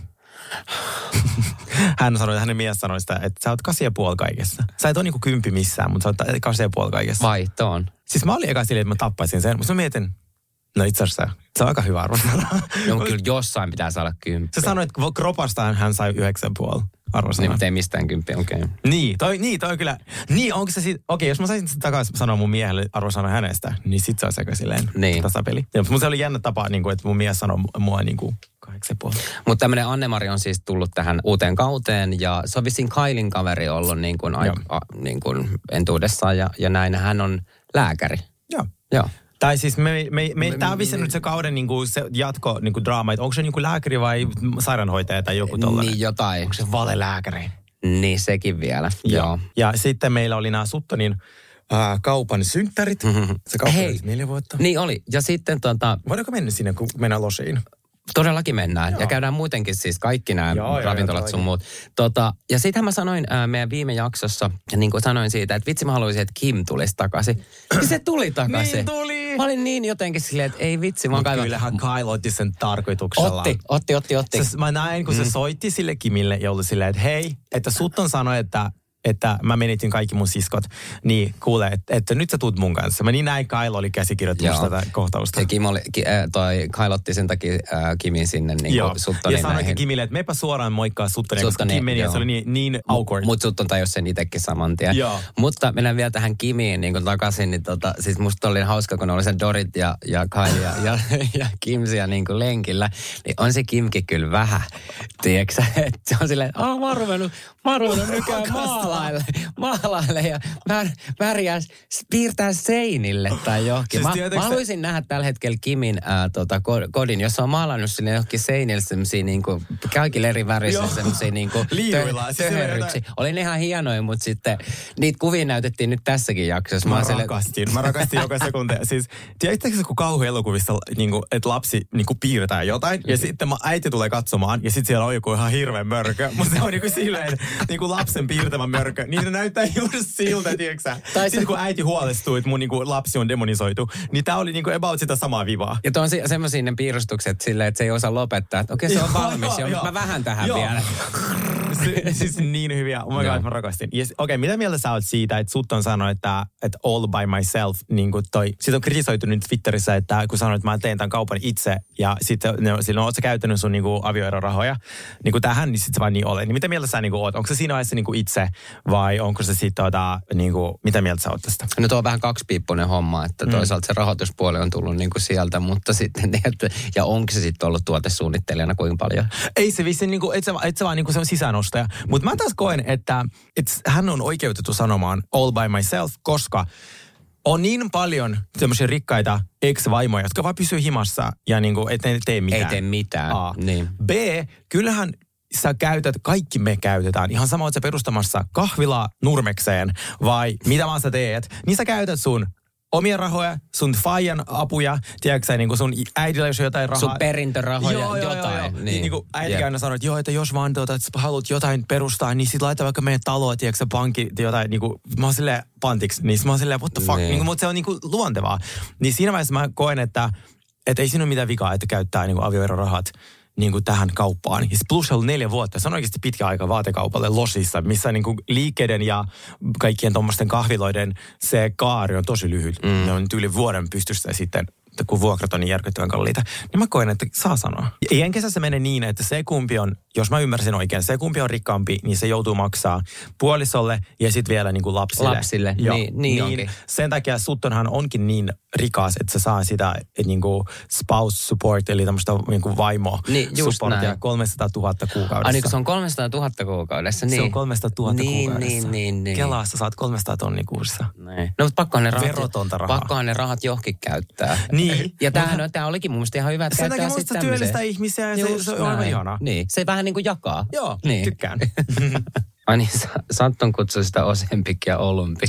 Hän sanoi, että hänen mies sanoi sitä, että sä oot kasi ja puoli kaikessa. Sä et ole niinku kympi missään, mutta sä oot kasi ja puoli kaikessa. Vaihtoon. Siis mä olin eka silleen, että mä tappaisin sen, mutta mä mietin, no itse asiassa se on aika hyvä arvosana. No kyllä jossain pitää saada kymppi. Sä sanoit, että kropastaan hän sai yhdeksän puoli. arvosana. Niin, mutta ei mistään kymppiä, okei. Okay. Niin, toi, niin, toi kyllä. Niin, onko se sit, okei, jos mä saisin takaisin sanoa mun miehelle arvosana hänestä, niin sit se olisi aika silleen niin. tasapeli. Ja, mutta se oli jännä tapa, niin kuin, että mun mies sanoi mua niin kuin kahdeksan puoli. Mutta tämmöinen Anne-Mari on siis tullut tähän uuteen kauteen ja se on vissiin Kailin kaveri ollut niin kuin, a, a, niin kuin entuudessaan ja, ja näin. Hän on lääkäri. Joo. Joo. Tai siis me, me, me, me tämä on vissi nyt se kauden niin kuin, se jatko niin kuin draama, että onko se niin kuin lääkäri vai sairaanhoitaja tai joku tollainen? Niin jotain. Onko se valelääkäri? Niin sekin vielä, joo. joo. Ja sitten meillä oli nämä Suttonin äh, kaupan synttärit. Mm-hmm. Se kauppa oli neljä vuotta. Niin oli. Ja sitten tota... Voidaanko mennä sinne, kun mennään losiin? Todellakin mennään. Joo. Ja käydään muutenkin siis kaikki nämä joo, ravintolat joo, sun muut. Tota, ja sitähän mä sanoin ää, meidän viime jaksossa, niin kuin sanoin siitä, että vitsi mä haluaisin, että Kim tulisi takaisin. Ja se tuli takaisin. Niin tuli. Mä olin niin jotenkin silleen, että ei vitsi. Mä kaivan... Kyllähän Kyle otti sen tarkoituksella. Otti, otti, otti, otti. Se, mä näin, kun mm. se soitti sille Kimille ja oli silleen, että hei, että Sutton sanoi, että että mä menitin kaikki mun siskot, niin kuule, että, että nyt sä tuut mun kanssa. Mä niin näin, Kyle oli käsikirjoittamassa tätä kohtausta. Se Kim oli, ki, äh, toi Kyle otti sen takia äh, Kimin sinne niin kuin Suttonin. Ja sanoikin Kimille, että mepä suoraan moikkaa Suttonin, koska Kim meni, ja se oli niin, niin awkward. Mutta Sutton tajus sen itsekin saman tien. Joo. Mutta mennään vielä tähän Kimiin niin kuin takaisin, niin tota, siis musta oli hauska, kun oli se Dorit ja, ja Kyle ja, ja, ja Kim siellä niin kuin lenkillä, niin on se Kimkin kyllä vähän, tiedätkö että se on silleen, että mä oon ruvennut, mä oon ruvennut nykään maalaille. maalaille ja vär, värjää, piirtää seinille tai johonkin. Siis mä, mä haluaisin nähdä tällä hetkellä Kimin ää, tota, kodin, jos on maalannut sinne johonkin seinille semmosia niinku, kaikille eri värissä semmosia niinku tö, töherryksiä. Oli ne ihan hienoja, mutta sitten niitä kuvia näytettiin nyt tässäkin jaksossa. Mä, mä rakastin, sille... mä rakastin joka sekunti. Siis, tiedättekö kun kauhuelokuvissa, niinku, että lapsi niinku, piirtää jotain ja sitten äiti tulee katsomaan ja sitten siellä on joku ihan hirveä mörkö. Mutta se on niinku silleen, niinku lapsen piirtämä mörkö. Niin ne näyttää juuri siltä, tiedätkö sä? Sitten kun äiti huolestuu, että mun niinku lapsi on demonisoitu, niin tää oli niinku about sitä samaa vivaa. Ja tuon se, semmosia ne piirustukset silleen, että se ei osaa lopettaa. Okei, okay, se on valmis. Joo, joo. Mä vähän tähän joo. vielä. Se, siis niin hyviä. Oh my god, mä rakastin. Yes, okei, okay, mitä mieltä sä oot siitä, että Sutton sanoi, että, että all by myself, niin kuin toi. Siitä on kritisoitu nyt Twitterissä, että kun sanoit, että mä teen tämän kaupan itse, ja sitten silloin oot sä käyttänyt sun niin kuin avioerorahoja, niin kuin tähän, niin sit se vaan niin ole. Niin mitä mieltä sä niin kuin oot? Onko se siinä vaiheessa niin kuin itse, vai onko se sitten tota, niin kuin, mitä mieltä sä oot tästä? No tuo on vähän kaksipiippunen homma, että toisaalta se rahoituspuoli on tullut niin kuin sieltä, mutta sitten, että, ja onko se sitten ollut tuotesuunnittelijana kuinka paljon? Ei se vissi, niin kuin, et sä, et sä vaan niin kuin se on sisäänostaja. Mutta mä taas koen, että, että hän on oikeutettu sanomaan all by myself, koska on niin paljon tämmöisiä rikkaita ex-vaimoja, jotka vaan pysyy himassa ja niin kuin, et ne tee mitään. Ei tee mitään. A. Niin. B, kyllähän sä käytät, kaikki me käytetään. Ihan sama, että sä perustamassa kahvilaa Nurmekseen vai mitä vaan sä teet, niin sä käytät sun omia rahoja, sun faijan apuja, tiedätkö sä, niin kuin sun äidillä, jos on jotain rahaa. Sun perintörahoja, joo, joo, jotain. Joo, joo. Niin, niin, niin kuin äiti yep. aina sanoo, että joo, että jos vaan tuota, että haluat jotain perustaa, niin sit laita vaikka meidän taloa, tiedätkö sä, pankki, jotain, niin kuin, mä oon silleen pantiksi, niin mä oon silleen, what the fuck, niin. Niin kuin, mutta se on niin kuin luontevaa. Niin siinä vaiheessa mä koen, että, että ei siinä ole mitään vikaa, että käyttää niin kuin avioerorahat niin kuin tähän kauppaan. Ja plus on ollut neljä vuotta. Se on oikeasti pitkä aika vaatekaupalle Losissa, missä niin kuin liikkeiden ja kaikkien tuommoisten kahviloiden se kaari on tosi lyhyt. Mm. Ne on yli vuoden pystyssä ja sitten kun vuokrat on niin järkyttävän kalliita, niin mä koen, että saa sanoa. Ja en kesässä mene niin, että se kumpi on, jos mä ymmärsin oikein, se kumpi on rikkaampi, niin se joutuu maksaa puolisolle ja sitten vielä niin kuin lapsille. Lapsille, Joo, niin, niin, niin sen takia Suttonhan onkin niin rikas, että se saa sitä että niin kuin spouse support, eli tämmöistä niin kuin vaimo niin, supportia kolmesataatuhatta kuukaudessa. Ai niin, se on kolmesataatuhatta kuukaudessa, niin. Se on kolmesataatuhatta niin, kuukaudessa. Niin, niin, niin. Kelassa saat kolmesataa tonnia kuussa. Niin. No, mutta pakkohan ne rahat, verotonta rahaa. Pakkohan ne rahat johonkin käyttää. Niin. Ja tämähän on, tämä olikin mun mielestä ihan hyvä, että sen käyttää sitten tämmöiseen. Sen takia musta työllistää ihmisiä ja se, se on aivan ihanaa. Niin, se vähän niin kuin jakaa. Joo, niin. tykkään. Ai niin, Sutton kutsui sitä Ozempic ja Olympic.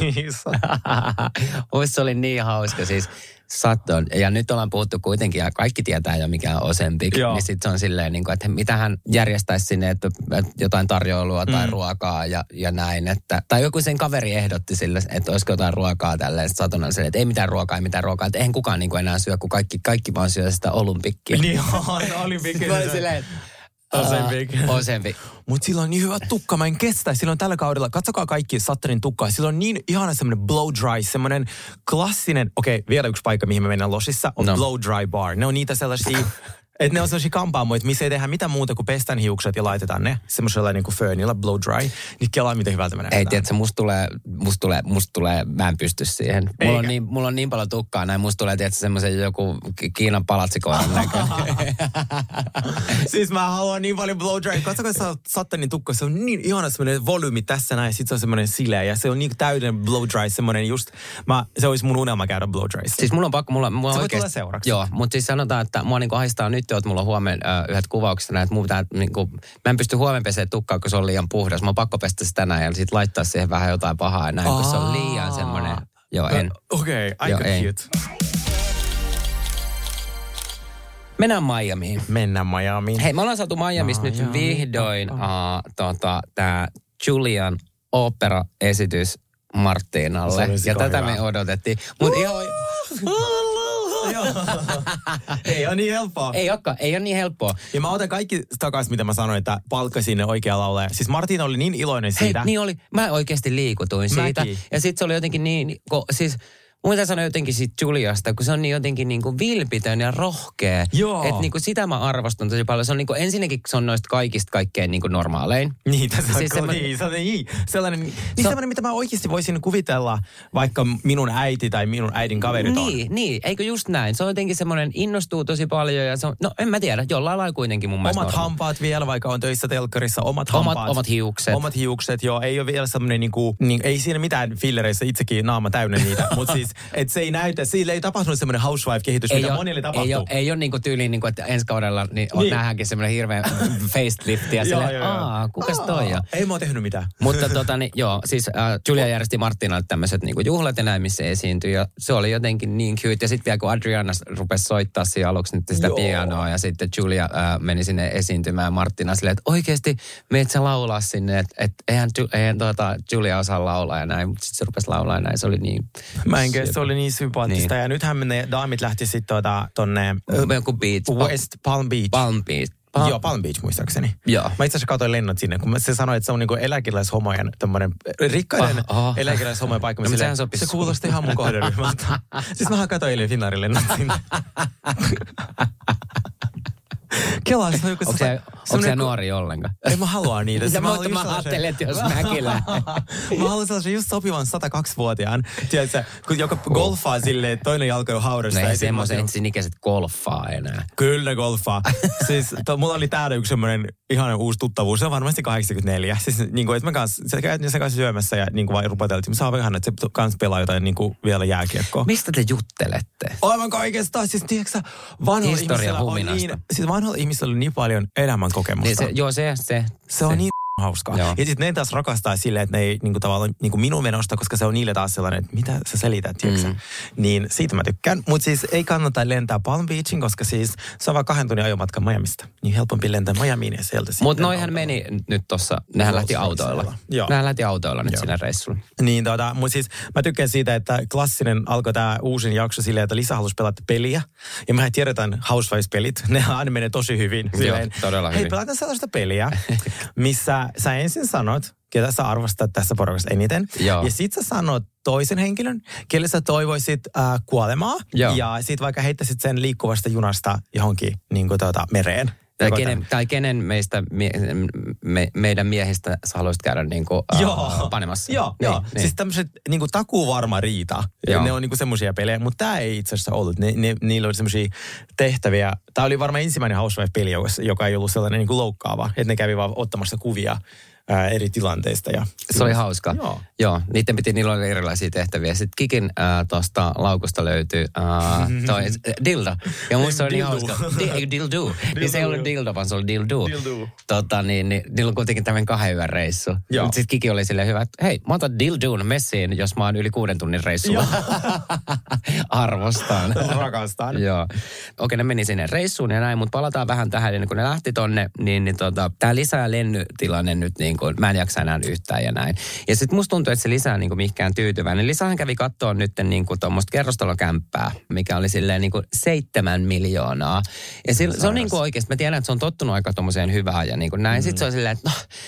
Muista se oli niin hauska siis. Sutton. Ja nyt ollaan puhuttu kuitenkin, ja kaikki tietää jo mikä on Ozempic. Joo. Niin sitten se on silleen, niin kuin, että mitä hän järjestäisi sinne, että, että jotain tarjoilua tai mm. ruokaa ja, ja näin. Että, tai joku sen kaveri ehdotti sille, että olisiko jotain ruokaa tälleen. Sutton on silleen, että ei mitään ruokaa, ei mitään ruokaa. Että eihän kukaan niin kuin enää syö, kun kaikki, kaikki vaan syö sitä Olympicia. Niin on, Olympicia. Mä olin silleen, Ozempic. Uh, Ozempic. Mutta sillä on niin hyvä tukka, mä en kestä. Sillä on tällä kaudella, katsokaa kaikki Suttonin tukkaa. Sillä on niin ihana semmoinen blow dry, semmoinen klassinen, okei, okay, vielä yksi paikka, mihin me mennään Losissa, on no. blow dry bar. Ne on niitä sellaisia Että ne on sellaisia kampaamoita, missä ei tehdä mitään muuta kuin pestään hiukset ja laitetaan ne semmoisella niin kuin föönillä, blow dry. Niin kelaa, miten hyvältä me näytetään. Ei, tiedätkö, musta tulee, musta tulee, musta tulee, mä en pysty siihen. Mulla on, niin, mulla on niin paljon tukkaa näin, musta tulee, tiedätkö, semmoisen joku Kiinan palatsikoiran näköinen. Siis mä haluan niin paljon blow dry. Katsokaa, kun sä oot Sattanin tukka, se on niin ihana semmoinen volyymi tässä näin, sit se on semmoinen sileä ja se on niin täydellinen blow dry, semmoinen just, mä, se olisi mun unelma käydä blow dryissa. Siis mulla on pakko, mulla, mulla se oikeasti, voi tulla seuraksi. Joo, mutta siis sanotaan, että mua niinku ahistaa nyt, että mulla on huomenna äh, yhdet kuvaukset näin, että mun pitää, niinku, mä en pysty huomenna pesee tukkaa, kun se on liian puhdas. Mä oon pakko pestä sitä tänään ja sit laittaa siihen vähän jotain pahaa ja näin, kun se on liian semmoinen, joo en. Okei, okay, I compute. Mennään Miamiin. Mennään Miamiin. Hei, me ollaan saatu Miamista no, nyt joo, vihdoin oh, oh. Uh, tota, tää Julian opera-esitys Martinalle. Ja tätä hyvä. Me odotettiin. Mut ihan... Ei ole niin helppoa. Ei olekaan, ei ole niin helppoa. Ja mä otan kaikki takaisin, mitä mä sanoin, että palkkasin ne oikea laulaja. Siis Martina oli niin iloinen siitä. Hei, niin oli. Mä oikeasti liikutuin siitä. Mäkin. Ja sit se oli jotenkin niin, ko, siis... Mun pitää sanoa jotenkin siitä Juliasta, kun se on niin jotenkin niin kuin vilpitön ja rohkea. Että niin kuin sitä mä arvostan tosi paljon. Se on niin kuin, ensinnäkin se on noista kaikista kaikkein niin kuin normaalein. Niin, tässä siis on niin, niin, sellainen, niin se sellainen, mitä mä oikeasti voisin kuvitella, vaikka minun äiti tai minun äidin kaverit niin, on. Niin, niin, eikö just näin. Se on jotenkin semmoinen, innostuu tosi paljon ja se on, no en mä tiedä, jollain lailla kuitenkin mun mielestä. Omat normaali. Hampaat vielä, vaikka on töissä telkkarissa, omat hampaat. Omat, omat hiukset. Omat hiukset, joo. Ei ole vielä semmoinen niin kuin, niin, ei siinä mitään fillereissä, itsekin naama täynnä niitä, mutta siis, että se ei näytä, sillä ei tapahtunut semmoinen housewife-kehitys, ei mitä ole, monille tapahtuu. Ei ole, ei ole niin kuin tyyliin, niin kuin, että ensi kaudella niin niin. Nähdäänkin semmoinen hirveä facelift ja silleen, joo, joo, aah, kukas aa, toi on? Ei mä oon tehnyt mitään. Mutta tota niin, joo, siis äh, Julia järjesti Martinalle tämmöiset niin kuin juhlat ja näin, missä esiintyi ja se oli jotenkin niin cute. Ja sitten vielä kun Adriana rupesi soittaa siinä aluksi nyt sitä joo. pianoa ja sitten Julia äh, meni sinne esiintymään Martina silleen, että oikeasti meet sä laulaa sinne, että et, eihän, eihän tuota, Julia osaa laulaa ja näin, mutta sitten se rupesi laulaa ja näin, se oli niin... Mä en se oli niin sympaattista. Niin. Ja nythän ne daamit lähti sitten tuota, tonne... Joku beach. West Palm Beach. Palm Beach. Palm. Joo, Palm Beach muistaakseni. Joo. Mä itse asiassa katsoin lennot sinne, kun se sanoi, että se on niinku eläkeläishomojen tämmöinen rikkaiden oh, oh. eläkeläishomojen paikka. No, silleen, se kuulosti ihan mun kohderyhmältä. Siis mä katsoin eilen Finnairin lennot sinne. Kelaa, se on joku... Onko se, onko se nuori ollenkaan? Ei mä halua niitä. Ja mä, mä, mä ajattelin, että jos mäkin lähden. Mä haluan sellaisen just sopivan sata kaksi-vuotiaan, tiedätkö, kun joka golfaa silleen, että toinen jalka on haudassa. No ei semmoisen ensinikäiset golfaa enää. Kyllä golfaa. Siis to, mulla oli täällä yksi semmoinen ihana uusi tuttavuus. Se on varmasti kahdeksankymmentäneljä. Siis niin kuin, että mä kanssa, se käytin sen kanssa syömässä ja niin kuin vaan rupateltiin. Mä saan vähän, että se kanssa pelaa jotain niin kuin vielä jääkiekkoa. Mistä te juttelette? Aivan kaikesta. Siis tiedätkö vanhoilla ihmisillä on niin, siis vanhoilla ihmisillä on niin paljon elämän kokemusta. Niin se, joo, se, se. Se, se on niin hauskaa. Joo. Ja sitten ne taas rakastaa silleen, että ne ei niinku tavallaan niinku minun menosta, koska se on niille taas sellainen, että mitä sä selität, tiedätkö? Mm. Niin siitä mä tykkään. Mutta siis ei kannata lentää Palm Beachin, koska siis se on vaan kahden tunnin ajomatka Miamista. Niin helpompi lentää Miamiin ja sieltä sitten. Mutta noihän meni nyt tossa, nehän lähti autoilla. Joo. Nehän lähti autoilla nyt Joo. sinne reissulle. Niin tota, mutta siis mä tykkään siitä, että klassinen alkoi tää uusin jakso silleen, että Lisa halusi pelata peliä. Ja mehän tiedetään Housewives-pelit. Ne aina menee tosi hyvin. Silleen, Joo, todella hei, hyvin. Hei, pelataan sellaista peliä, missä sä ensin sanot, ketä sä arvostat tässä porukassa eniten. Joo. Ja sit sä sanot toisen henkilön, kelle sä toivoisit äh, kuolemaa. Joo. Ja sit vaikka heittäisit sen liikkuvasta junasta johonkin niin kuin tuota, mereen. Tai kenen, tai kenen meistä, mie, me, meidän miehistä sä haluaisit käydä niin kuin, uh, panemassa. Joo, niin, joo. Niin. Siis tämmöiset niin kuin takuvarma riita. Joo. Ne on niin kuin semmoisia pelejä, mutta tämä ei itse asiassa ollut. Ne, ne, niillä oli semmoisia tehtäviä. Tämä oli varmaan ensimmäinen Housewife-peli, joka ei ollut sellainen niin kuin loukkaava. Että ne kävi vaan ottamassa kuvia ää, eri tilanteista. Ja se oli hauska. Joo. Joo, niiden piti, niillä oli erilaisia tehtäviä. Sitten Kikin äh, tuosta laukusta löytyi äh, toi dildo. Ja musta se oli niin hauska. Di, dildo. Niin se ei ollut dildo, vaan se oli dildo. dildo. Tota, niin, niin, niillä on kuitenkin tämmöinen kahden yön reissu. Sitten Kiki oli silleen hyvä, että hei, mä otan dildoon messiin, jos mä oon yli kuuden tunnin reissulla. Arvostan. Rakastan. Joo. Okei, ne meni sinne reissuun ja näin, mutta palataan vähän tähän. Niin kun ne lähti tonne, niin, niin tota, tää lisää lennytilanne nyt niin kuin, mä en jaksa enää yhtään ja näin. Ja sit musta tuntuu, että se lisää niin kuin mihinkään tyytyväinen. Lisähän kävi katsoa nyt niin kuin tuommoista kerrostalokämppää, mikä oli silleen niin kuin seitsemän miljoonaa. Ja se, se on niin kuin oikeasti, mä tiedän, että se on tottunut aika tuommoiseen hyvään ja niin kuin näin. Mm. Sitten se on silleen, että no,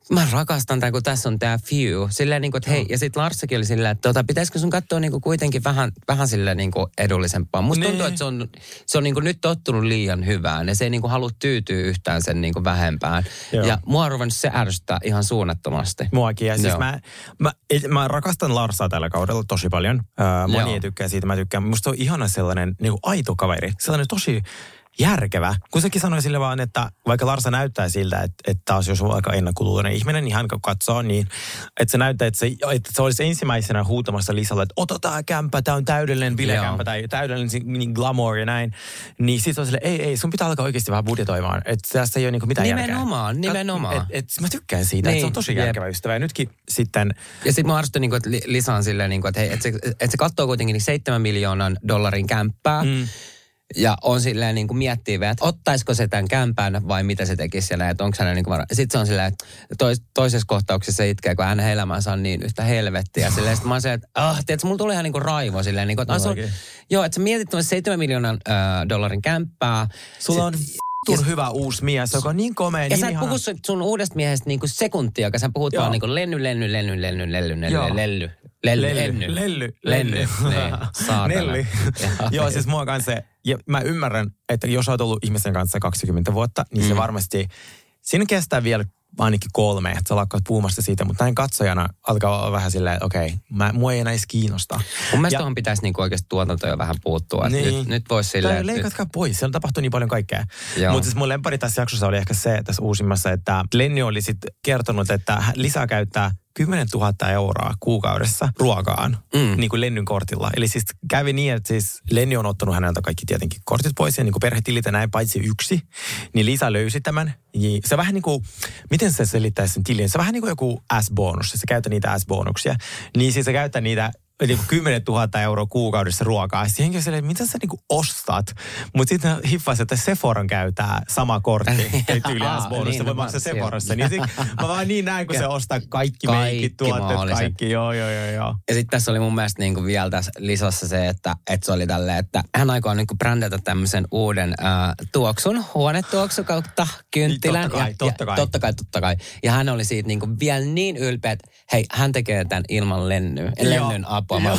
mä rakastan tämän, kun tässä on tämä few. Silleen niin kuin, että hei, ja sitten Larssakin oli silleen, että tota, pitäisikö sun katsoa niin kuin kuitenkin vähän, vähän silleen niin kuin edullisempaa. Musta tuntuu, että se on, se on niin kuin nyt tottunut liian hyvään ja se ei niin kuin halua tyytyä yhtään sen niin kuin vähempään. Joo. Ja mua on ruvennut se ärsyttää ihan suunnattomasti. Muakin, ja siis mä, mä, mä rakastan Larsaa tällä kaudella tosi paljon. Äh, moni ei tykkää siitä, mä tykkään. Musta on ihana sellainen niin kuin aito kaveri, sellainen tosi järkevä. Kun sekin sanoi sille vaan, että vaikka Larsa näyttää siltä, että, että taas jos on aika ennakkoluuloinen ihminen, niin hän katsoo niin, että se näyttää, että se, että se olisi ensimmäisenä huutamassa Lisalle, että ota tää kämppä, tää on täydellinen bilekämppä tai täydellinen niin glamour ja näin. Niin sit on silleen, ei, ei, sun pitää alkaa oikeasti vähän budjetoimaan. Että tässä ei ole niin mitään nimenomaan, järkeä. Nimenomaan, nimenomaan. Et, et, mä tykkään siitä, niin, että se on tosi järkevä jep. ystävä. Ja nytkin sitten... Ja sit mä arvostan, niin että Lisa on silleen, niin kuin, että, hei, että, se, että se katsoo kuitenkin seitsemän miljoonan dollarin kämppää. Mm. Ja on silleen niin kuin miettii vielä, että ottaisiko se tämän kämpään vai mitä se tekisi siellä, että onko hän niin kuin varo... Sitten se on silleen, että tois, toisessa kohtauksessa se itkee, kun hänen elämänsä on niin yhtä helvettiä. Silleen, sitten mä oon silleen, että ah, tiedätkö, mulla tulee ihan niin kuin raivo silleen, niin kuin, että on, joo, että sä mietit tuon seitsemän miljoonan äh, dollarin kämppää. Sulla on f***un hyvä uusi mies, joka on niin komea, ja niin sä et ihana. puhu sun uudesta miehestä niin kuin sekuntia, joka sä puhut joo. vaan niin kuin lenny, lenny, lenny, lenny, lenny, lenny, lenny. Lelly, Lelly, Lelly, Lelly, niin, saatana. Nelly. Joo, siis mua kanssa, ja mä ymmärrän, että jos olet ollut ihmisen kanssa kaksikymmentä vuotta, niin mm. se varmasti, siinä kestää vielä ainakin kolme, että sä lakkaat puhumasta siitä, mutta näin katsojana alkaa olla vähän silleen, että okei, okay, mua ei enää edes kiinnosta. Mun mielestä tuohon pitäisi niinku oikeasti tuotantoja vähän puuttua. Niin. Nyt, nyt voisi silleen... Tai leikatkaa nyt pois, siellä tapahtuu niin paljon kaikkea. Mutta siis mun lempari tässä jaksossa oli ehkä se, tässä uusimmassa, että Lenny oli sitten kertonut, että Lisa käyttää kymmenentuhatta euroa kuukaudessa ruokaan, mm. niin kuin Lennyn kortilla. Eli siis kävi niin, että siis Lenny on ottanut häneltä kaikki tietenkin kortit pois ja niin kuin perhetilit ja näin, paitsi yksi. Niin Lisa löysi tämän. Se vähän niin kuin, miten se selittäisi sen tilin? Se vähän niin kuin joku S-bonus, se käyttää niitä S-bonuksia. Niin siis se käyttää niitä niin kymmenen tuhatta euroa kuukaudessa ruokaa. Sitten henki on silleen, mitä sä niinku ostat? Mutta sitten hiffasi, että Sephoran käytää sama kortti. Ei tyyli S-bonus, se voi maksaa Sephorassa. Niin sit, mä vaan niin näin, kun se ostaa kaikki, kaikki meikit, tuotteet, kaikki. Joo, joo, joo, joo. Ja sitten tässä oli mun mielestä niinku vielä tässä Lisassa se, että, että se oli tälleen, että hän aikoo niinku brändätä tämmöisen uuden äh, tuoksun, huonetuoksu kautta kynttilän. Totta kai, ja, totta kai. Ja, totta kai, totta kai. Ja hän oli siitä niinku vielä niin ylpeä, että hei, hän tekee tämän ilman lenny, lennyn apua. Mä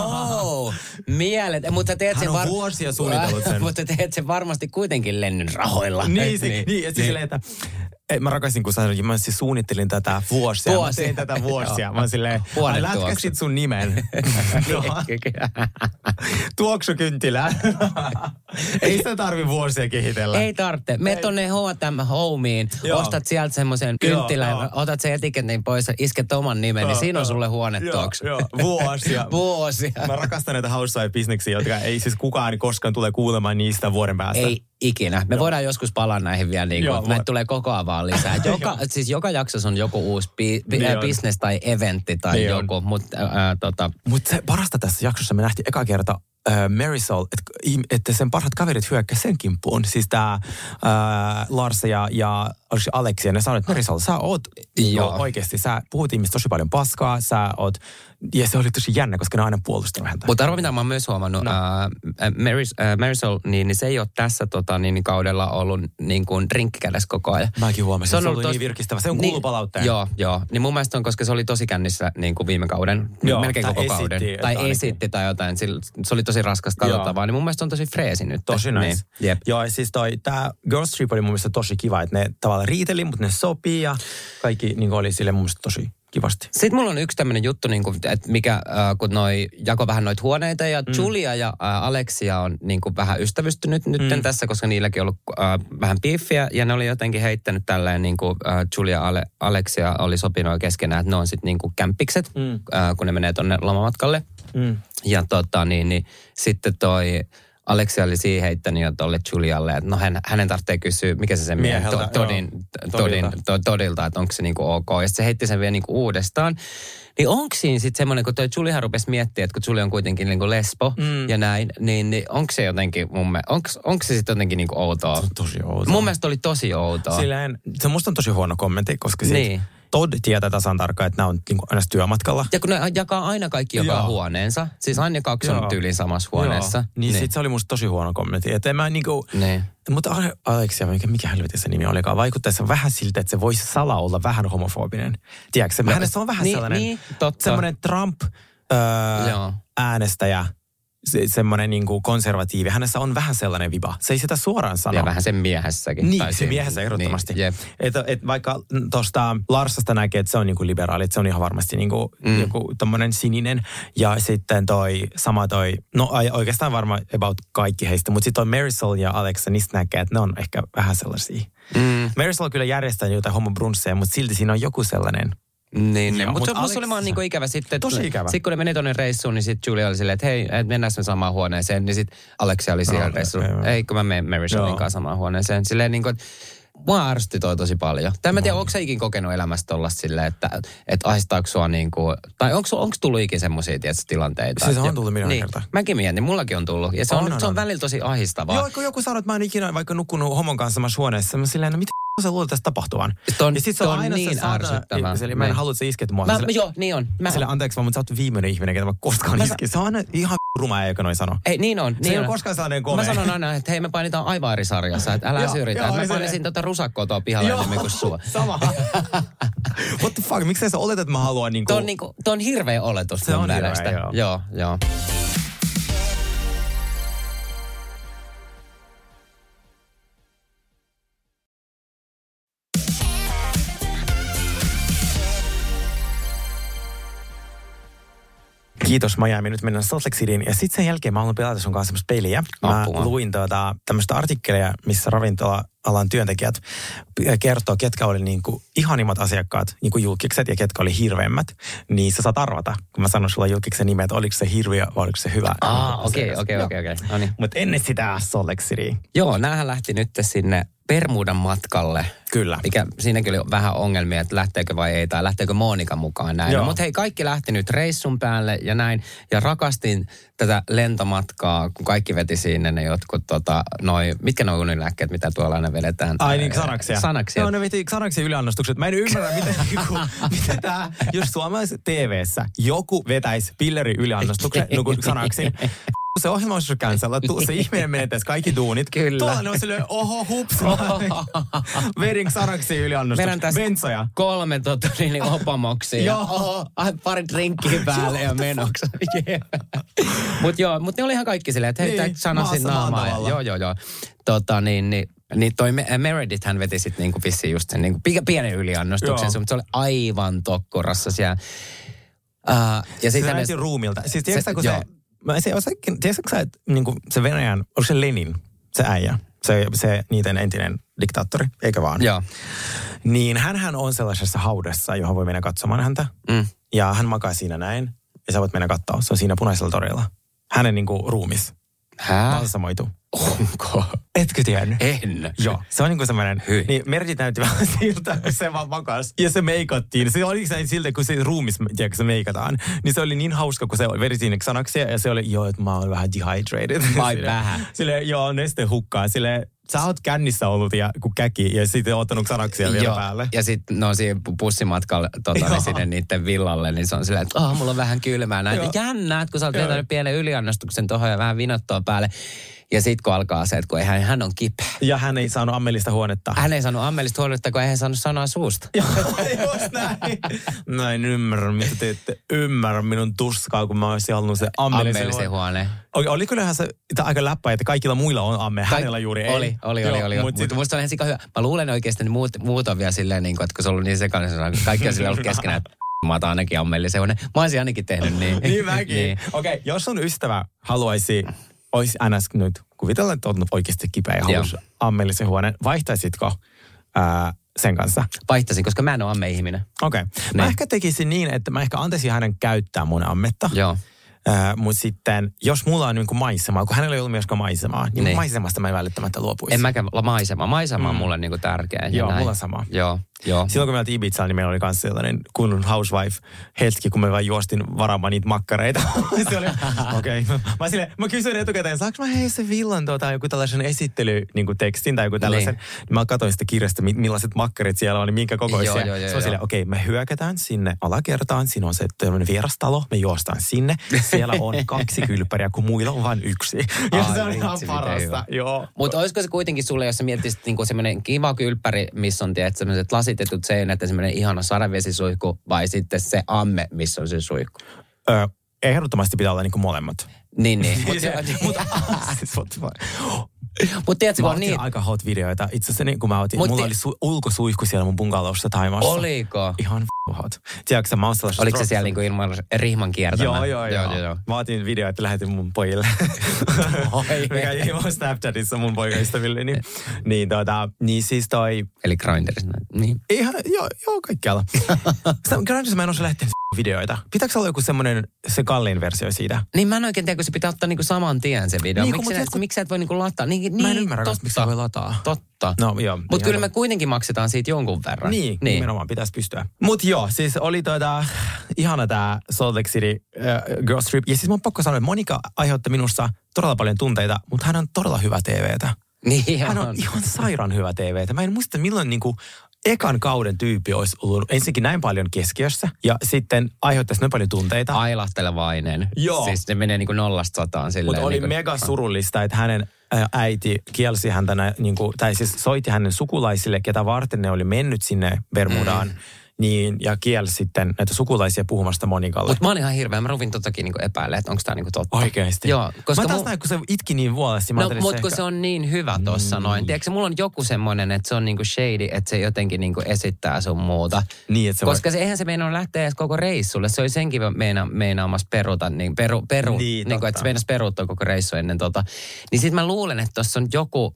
wow, mielet. Mutta teet hän sen on var... vuosia suunnitellut sen. Mutta teet sen varmasti kuitenkin lennyn rahoilla. Niin, se, niin, niin, ja siis silleen, että mä rakastin, kun sanoin, mä siis suunnittelin tätä vuosia. Vuosia. Mä tein tätä vuosia. Mä silleen, lätkäsit sun nimen. Tuoksukynttilä. Ei sitä tarvi vuosia kehitellä. Ei tarvitse. Mene tonne H and M Homeen, joo. Ostat sieltä semmoisen kynttilän, joo, otat sen etiketin pois ja isket oman nimen, joo, niin siinä on sulle huonetuoksu. Joo, joo. Vuosia. Vuosia. Mä rakastan näitä housewife-bisneksiä, jotka ei siis kukaan koskaan tule kuulemaan niistä vuoden päästä. Ei ikinä. Me joo. voidaan joskus palaa näihin vielä, niin kuin, näitä tulee koko ajan vaan lisää. Joka, siis joka jaksossa on joku uusi bi, bi, niin business tai eventti tai niin joku. Mutta äh, tota. Mut se parasta tässä jaksossa me nähtiin eka kerta äh, Marisol, että, että sen parhaat kaverit hyökkäsivät sen kimppuun. Siis tää äh, Lars ja, ja Alexia, ne sanoivat, että Marisol, sä oot jo oikeasti, sä puhut ihmistä tosi paljon paskaa, sä oot, ja se oli tosi jännä, koska ne aina puolustanut häntä. Mutta arvo, mitä mä oon myös huomannut, no. äh, Maris, äh, Marisol, niin, niin se ei ole tässä tota, niin, kaudella ollut niin kuin drinkkikädessä koko ajan. Mäkin huomasin, se on, se ollut tos... niin virkistävä. Se on niin, kuullut palautteen. Joo, joo. Niin mun mielestä on, koska se oli tosi kännissä niin kuin viime kauden, joo, melkein koko esitti, kauden. Tai esitti tai jotain. Se oli tosi raskasta katsottavaa, niin mun mielestä on tosi freesi nyt. Tosi nice. Niin, yep. Joo, siis toi, tää Girls Trip oli mun mielestä tosi kiva, että ne tavallaan riiteli, mutta ne sopii ja kaikki niin kuin oli sille mun mielestä tosi kivasti. Sitten mulla on yksi tämmöinen juttu, niin kuin, että mikä, äh, kun noi jako vähän noita huoneita ja mm. Julia ja äh, Alexia on niin kuin vähän ystävystynyt nyt mm. tässä, koska niilläkin on ollut äh, vähän beefiä ja ne oli jotenkin heittänyt tälleen niin kuin äh, Julia ja Ale, Alexia oli sopinut keskenään, että ne on sitten niin kuin kämppikset, mm. äh, kun ne menee tonne lomamatkalle. Mm. Ja tota niin, niin sitten toi Alexia oli siihen heittänyt jo tolle Julialle, että no hän, hänen tarvitsee kysyä, mikä se sen miehen to, todin, todin, to, todilta, että onko se niinku ok. Ja sitten se heitti sen vielä niinku uudestaan. Niin onko siinä sitten semmoinen, kun toi Juliahan rupesi miettimään, että kun Julia on kuitenkin niinku lesbo mm. ja näin, niin, niin onko se jotenkin mun mielestä, onko, onko se sitten jotenkin niinku outoa? Se on tosi outoa. Mun mielestä oli tosi outoa. Silleen, se musta on tosi huono kommentti, koska sit, niin. Todd tietää tasan tarkkaan, että nämä on niin kuin aina työmatkalla. Ja kun ne jakaa aina kaikki joka Joo. huoneensa. Siis aina kaksi on tyyliin samassa huoneessa. Joo. Niin, niin. Sitten se oli musta tosi huono kommentti. Että en mä niinku... Niin. Mutta Aleksia, mikä, mikä helvetin se nimi olikaan, vaikuttaisi vähän siltä, että se voisi salaa olla vähän homofobinen. Tiedätkö, no, hänessä on vähän niin, sellainen, niin, totta. semmoinen Trump-äänestäjä, se, semmoinen niinku konservatiivi. Hänessä on vähän sellainen viba. Se ei sitä suoraan sano. Ja vähän sen miehessäkin. Niin, se miehessä ehdottomasti. Niin, että et vaikka tuosta Larsasta näkee, että se on niinku liberaali, että se on ihan varmasti niinku mm. joku tommonen sininen. Ja sitten toi sama toi, no oikeastaan varmaan about kaikki heistä, mutta sitten toi Marisol ja Alexa, niistä näkee, että ne on ehkä vähän sellaisia. Mm. Marisol kyllä järjestää jotain homobrunsseja, mutta silti siinä on joku sellainen. Niin, niin. Joo, mutta mut musta oli vaan niinku ikävä sitten. Tosi ikävä. Sitten kun ne meni tonne reissuun, niin sitten Julia oli silleen, että hei, et mennään me samaan huoneeseen. Niin sitten Alexia oli siellä no, reissuun. Ei, kun mä menen Marisolin kanssa samaan huoneeseen. Silleen niinku, että mua ärsytti toi tosi paljon. Tai mä en tiedä, onko sä ikin kokenut elämästä tollaista silleen, että, että ahdistaako sua niinku, tai onko, onko tullut ikin semmosia tietysti tilanteita? Siis on tullut minä niin, kertaa. Mäkin mietin, mullakin on tullut. Ja se on, on, on, se on välillä tosi ahdistavaa. Joo, kun joku sanoo, että mä en ikinä vaikka nukkunut homon kanssa samassa huoneessa. Mä silleen, no mitä sä luulet tästä tapahtuvan? Ton, ja sit se on aina niin se ärsyttävää. Eli mä en halua, että sä isket mua. Mä, sille, joo, niin on. Mä, sille, anteeksi vaan, mutta sä oot viimeinen ihminen, ketä mä koskaan mä iskin. Se on aina ihan ruma, joka noin sano. Ei, niin on. Se niin ei on. ole koskaan sellainen komea. Mä sanon aina, että hei, me painitaan aivan eri sarjassa, että älä syrjitä. Mä painisin tota rusakkoa tuolla pihalla enemmän kuin sua. Sama. What the fuck, miksi sä oletat, että mä haluan niinku... Tuo on, niinku, tuo on hirveä oletus se mun on mielestä. Hirveä, joo. Joo, joo. Kiitos Miami, nyt mennään Salt Lake Cityin. Ja sitten sen jälkeen mä haluan pelata sun kanssa semmoista peliä. Mä Apua. luin tuota, tämmöistä artikkeleja, missä ravintola-alan työntekijät kertoo, ketkä oli niinku ihanimmat asiakkaat, niinku julkikset, ja ketkä oli hirveimmät. Niin sä saat arvata, kun mä sanon sulla julkiksen nimen, että oliko se hirviö vai oliko se hyvä. Ah, okei, okei, okei, okei. Mutta ennen sitä Salt Lake City. Joo, näähän lähti nyt sinne Bermudan matkalle. Kyllä. Mikä siinäkin oli vähän ongelmia, että lähteekö vai ei, tai lähteekö Monika mukaan näin. No, mutta hei, kaikki lähti nyt reissun päälle ja näin. Ja rakastin tätä lentomatkaa, kun kaikki veti sinne ne jotkut, tota, noi, mitkä noi unilääkkeet, mitä tuolla aina vedetään. Ai niin, Xanaxia. Xanaxia. Joo, ne veti Xanaxia yliannostukset. Mä en ymmärrä, miten, miten tämä, jos suomalaisessa T V:ssä joku vetäisi pilleri yliannostuksen, niin kuin Xanaxin. Se ohjelma olisi cancella. Se ihminen menettäisi kaikki duunit. Kyllä. Tuolla ne on silleen, oho, hups. Vedin Xanaxia yliannostuksen. Bensoja. Kolme tota, niin, opamoksia. Joo. Oho, pari drinkkiä päälle ja menoksi. Yeah. Mutta joo, mutta ne oli ihan kaikki silleen, että hei, niin, Xanaxin naamaa. Joo, joo, joo. Tota niin, niin. Niin toi Meredith hän veti sitten niinku vissiin just sen niinku pienen yliannostuksen, mutta se oli aivan tokkurassa siellä. Uh, ja se näytti ruumilta. Siis tiedätkö se, kun se, mä se osakin, tiedätkö sä, että niinku se Venäjän, onko se Lenin, se äijä, se, se niiden entinen diktaattori, eikö vaan? Joo. Niin hänhän on sellaisessa haudassa, johon voi mennä katsomaan häntä. Mm. Ja hän makaa siinä näin, ja sä voit mennä katsoa. Se on siinä Punaisella torilla. Hänen niinku ruumis. Hää? Balsamoitu. Onko? Etkö tiennyt? En. Joo. Se on niinku semmoinen, Hyi. niin Meredith näytti vähän siltä, kun se vaan makas. Ja se meikattiin. Se oli siltä, kun se ruumis, tiedätkö, se meikataan. Niin se oli niin hauska, kun se veri sinne Xanaxia. Ja se oli, joo, että mä oon vähän dehydrated. Vai vähän? Silleen, joo, neste hukkaa. Silleen, sä oot kännissä ollut ja kun käki ja sitten ottanut Xanaxia vielä joo. päälle. Ja sitten no siihen bussimatkalla tota, niin sinne niiden villalle, niin se on silleen, että oh, mulla on vähän kylmää. Näin. Jännä, että kun sä oot vetänyt pienen yliannostuksen tohon ja vähän vinottoa päälle. Ja sitten kun alkaa se, että kun hän, hän on kipeä. Ja hän ei saanut ammellista huonetta. Hän ei saanut ammellista huonetta, kun ei hän saanut sanoa suusta. Joo, just näin. No en ymmärrä, mitä te ette ymmärrä minun tuskaa, kun mä olisin halunnut se ammellisen, ammellisen huone. Oli, oli kyllähän se aika läppä, että kaikilla muilla on amme, hänellä juuri ei. Oli, oli, oli. oli. Mutta sit... musta oli ihan sika hyvä. Mä luulen oikeasti, että muut, muut on vielä silleen, niin kuin, että kun se on ollut niin sekainen, kaikki on silleen ollut keskenään, että mä otan ainakin ammellisen huone. Mä olisin ainakin tehnyt niin. Niin mäkin. Niin. Okei, okay, jos sun ystävä haluaisi, olisi ns. Nyt kuvitella, että on oikeasti kipeä ja haluaisi ammellisen huoneen, vaihtaisitko ää, sen kanssa? Vaihtaisin, koska mä en ole amme-ihminen. Okei. Okay. Mä ehkä tekisin niin, että mä ehkä antaisin hänen käyttää mun ammetta. Joo. Äh, mutta sitten, jos mulla on niinku maisemaa, kun hänellä ei ollut myöskään maisemaa, niin, niin. maisemasta mä en välttämättä luopuisi. En mäkään maisemaa. Maisema on mm. mulle niinku tärkeä. Joo, näin. mulla sama. Joo. Joo. Silloin kun me oltiin Ibizalla, niin meillä oli myös sellainen kunnon housewife-hetki, kun me vaan juostin varaamaan niitä makkareita. Se oli, okei. Okay. Mä, silleen, mä kysyin etukäteen, saanko mä hei se villan tota, joku tällaisen esittelytekstin tai joku tällaisen. Niin. Niin mä katsoin sitä kirjasta, millaiset makkarit siellä on, niin minkä kokoisia. Joo, joo, joo, se on silleen, okei, okay, me hyökätään sinne alakertaan. Siinä on se tämmöinen vierastalo, me juostaan sinne. Siellä on kaksi kylppäriä, kun muilla on vain yksi. Ja ah, se on ihan parasta, joo. Mutta olisiko se kuitenkin sulle, jos sä miettisit niinku semmoinen kiva kylppäri, missä on tiedät, semmoiset lasitetut seinät ja semmoinen ihana sadevesisuihku, vai sitten se amme, missä on se suihku? Öö, ehdottomasti pitää olla niinku molemmat. Niin, niin. Mutta Mut tiedätkö, mä kun on niin... aika hot videoita. Itse asiassa niin, kun mä otin, Mut mulla ti... oli su- ulkosuihku siellä mun bungalowssa Thaimaassa. Oliko? Ihan f*** hot. Tiedätkö, mä oon sellaisessa... Oliko se siellä niinku ilman rihman kiertämään? Joo, joo, joo. joo, joo. Mä otin videoita, että lähetin mun pojille. Mikä ei mun Snapchatissa mun poikaystäville. Niin, niin, tota, niin siis toi... Eli Grindrissa. Niin. Ihan, joo, joo, kaikkialla. Grindrissa mä en osaa lähteä videoita. Pitääkö olla joku semmoinen, se kalliin versio siitä? Niin mä en oikein tiedä, kun se pitää ottaa niinku saman tien se video. Niin, miksi, sä, kun... miksi sä et voi niinku lataa? Niin, niin, mä en ymmärrä, totta, miksi sä voi lataa. Totta. No joo. Mutta kyllä me kuitenkin maksetaan siitä jonkun verran. Niin, niin. Nimenomaan pitäisi pystyä. Mutta joo, siis oli tuota, ihana tää Salt Lake City uh, Girls Trip. Ja siis mun pakko sanoa, että Monika aiheutti minussa todella paljon tunteita, mutta hän on todella hyvä T V:tä. Niin hän on, on ihan sairaan hyvä T V:tä. Mä en muista, milloin niinku ekan kauden tyyppi olisi ollut ensinnäkin näin paljon keskiössä ja sitten aiheuttaisi näin paljon tunteita. Ailahtelevainen. Joo. Siis se menee niin kuin nollasta sataan silleen. Mutta oli niin kuin... mega surullista, että hänen äiti kielsi häntä, niin kuin, tai siis soitti hänen sukulaisille, ketä varten ne oli mennyt sinne Bermudaan. Mm. Niin, ja kielsi sitten näitä sukulaisia puhumasta Monikalle. Mutta mä olin ihan hirveä. Mä ruvin totakin niinku epäilemään, että onko tämä niinku totta. Oikeasti? Joo. Koska mä taas mu... näin, kun se itki niin vuolesti. No, mutta kun ehkä... se on niin hyvä tossa mm. noin. Tiedätkö, mulla on joku semmoinen, että se on niinku shady, että se jotenkin niinku esittää sun muuta. Niin, että se koska voi... se, eihän se meinaa lähteä edes koko reissulle. Se oli senkin meina, meinaamassa peruta, niin peru, peru, niin, niin kuin, että se meinasi peruuttaa koko reissu ennen tota. Niin sit mä luulen, että tossa on joku...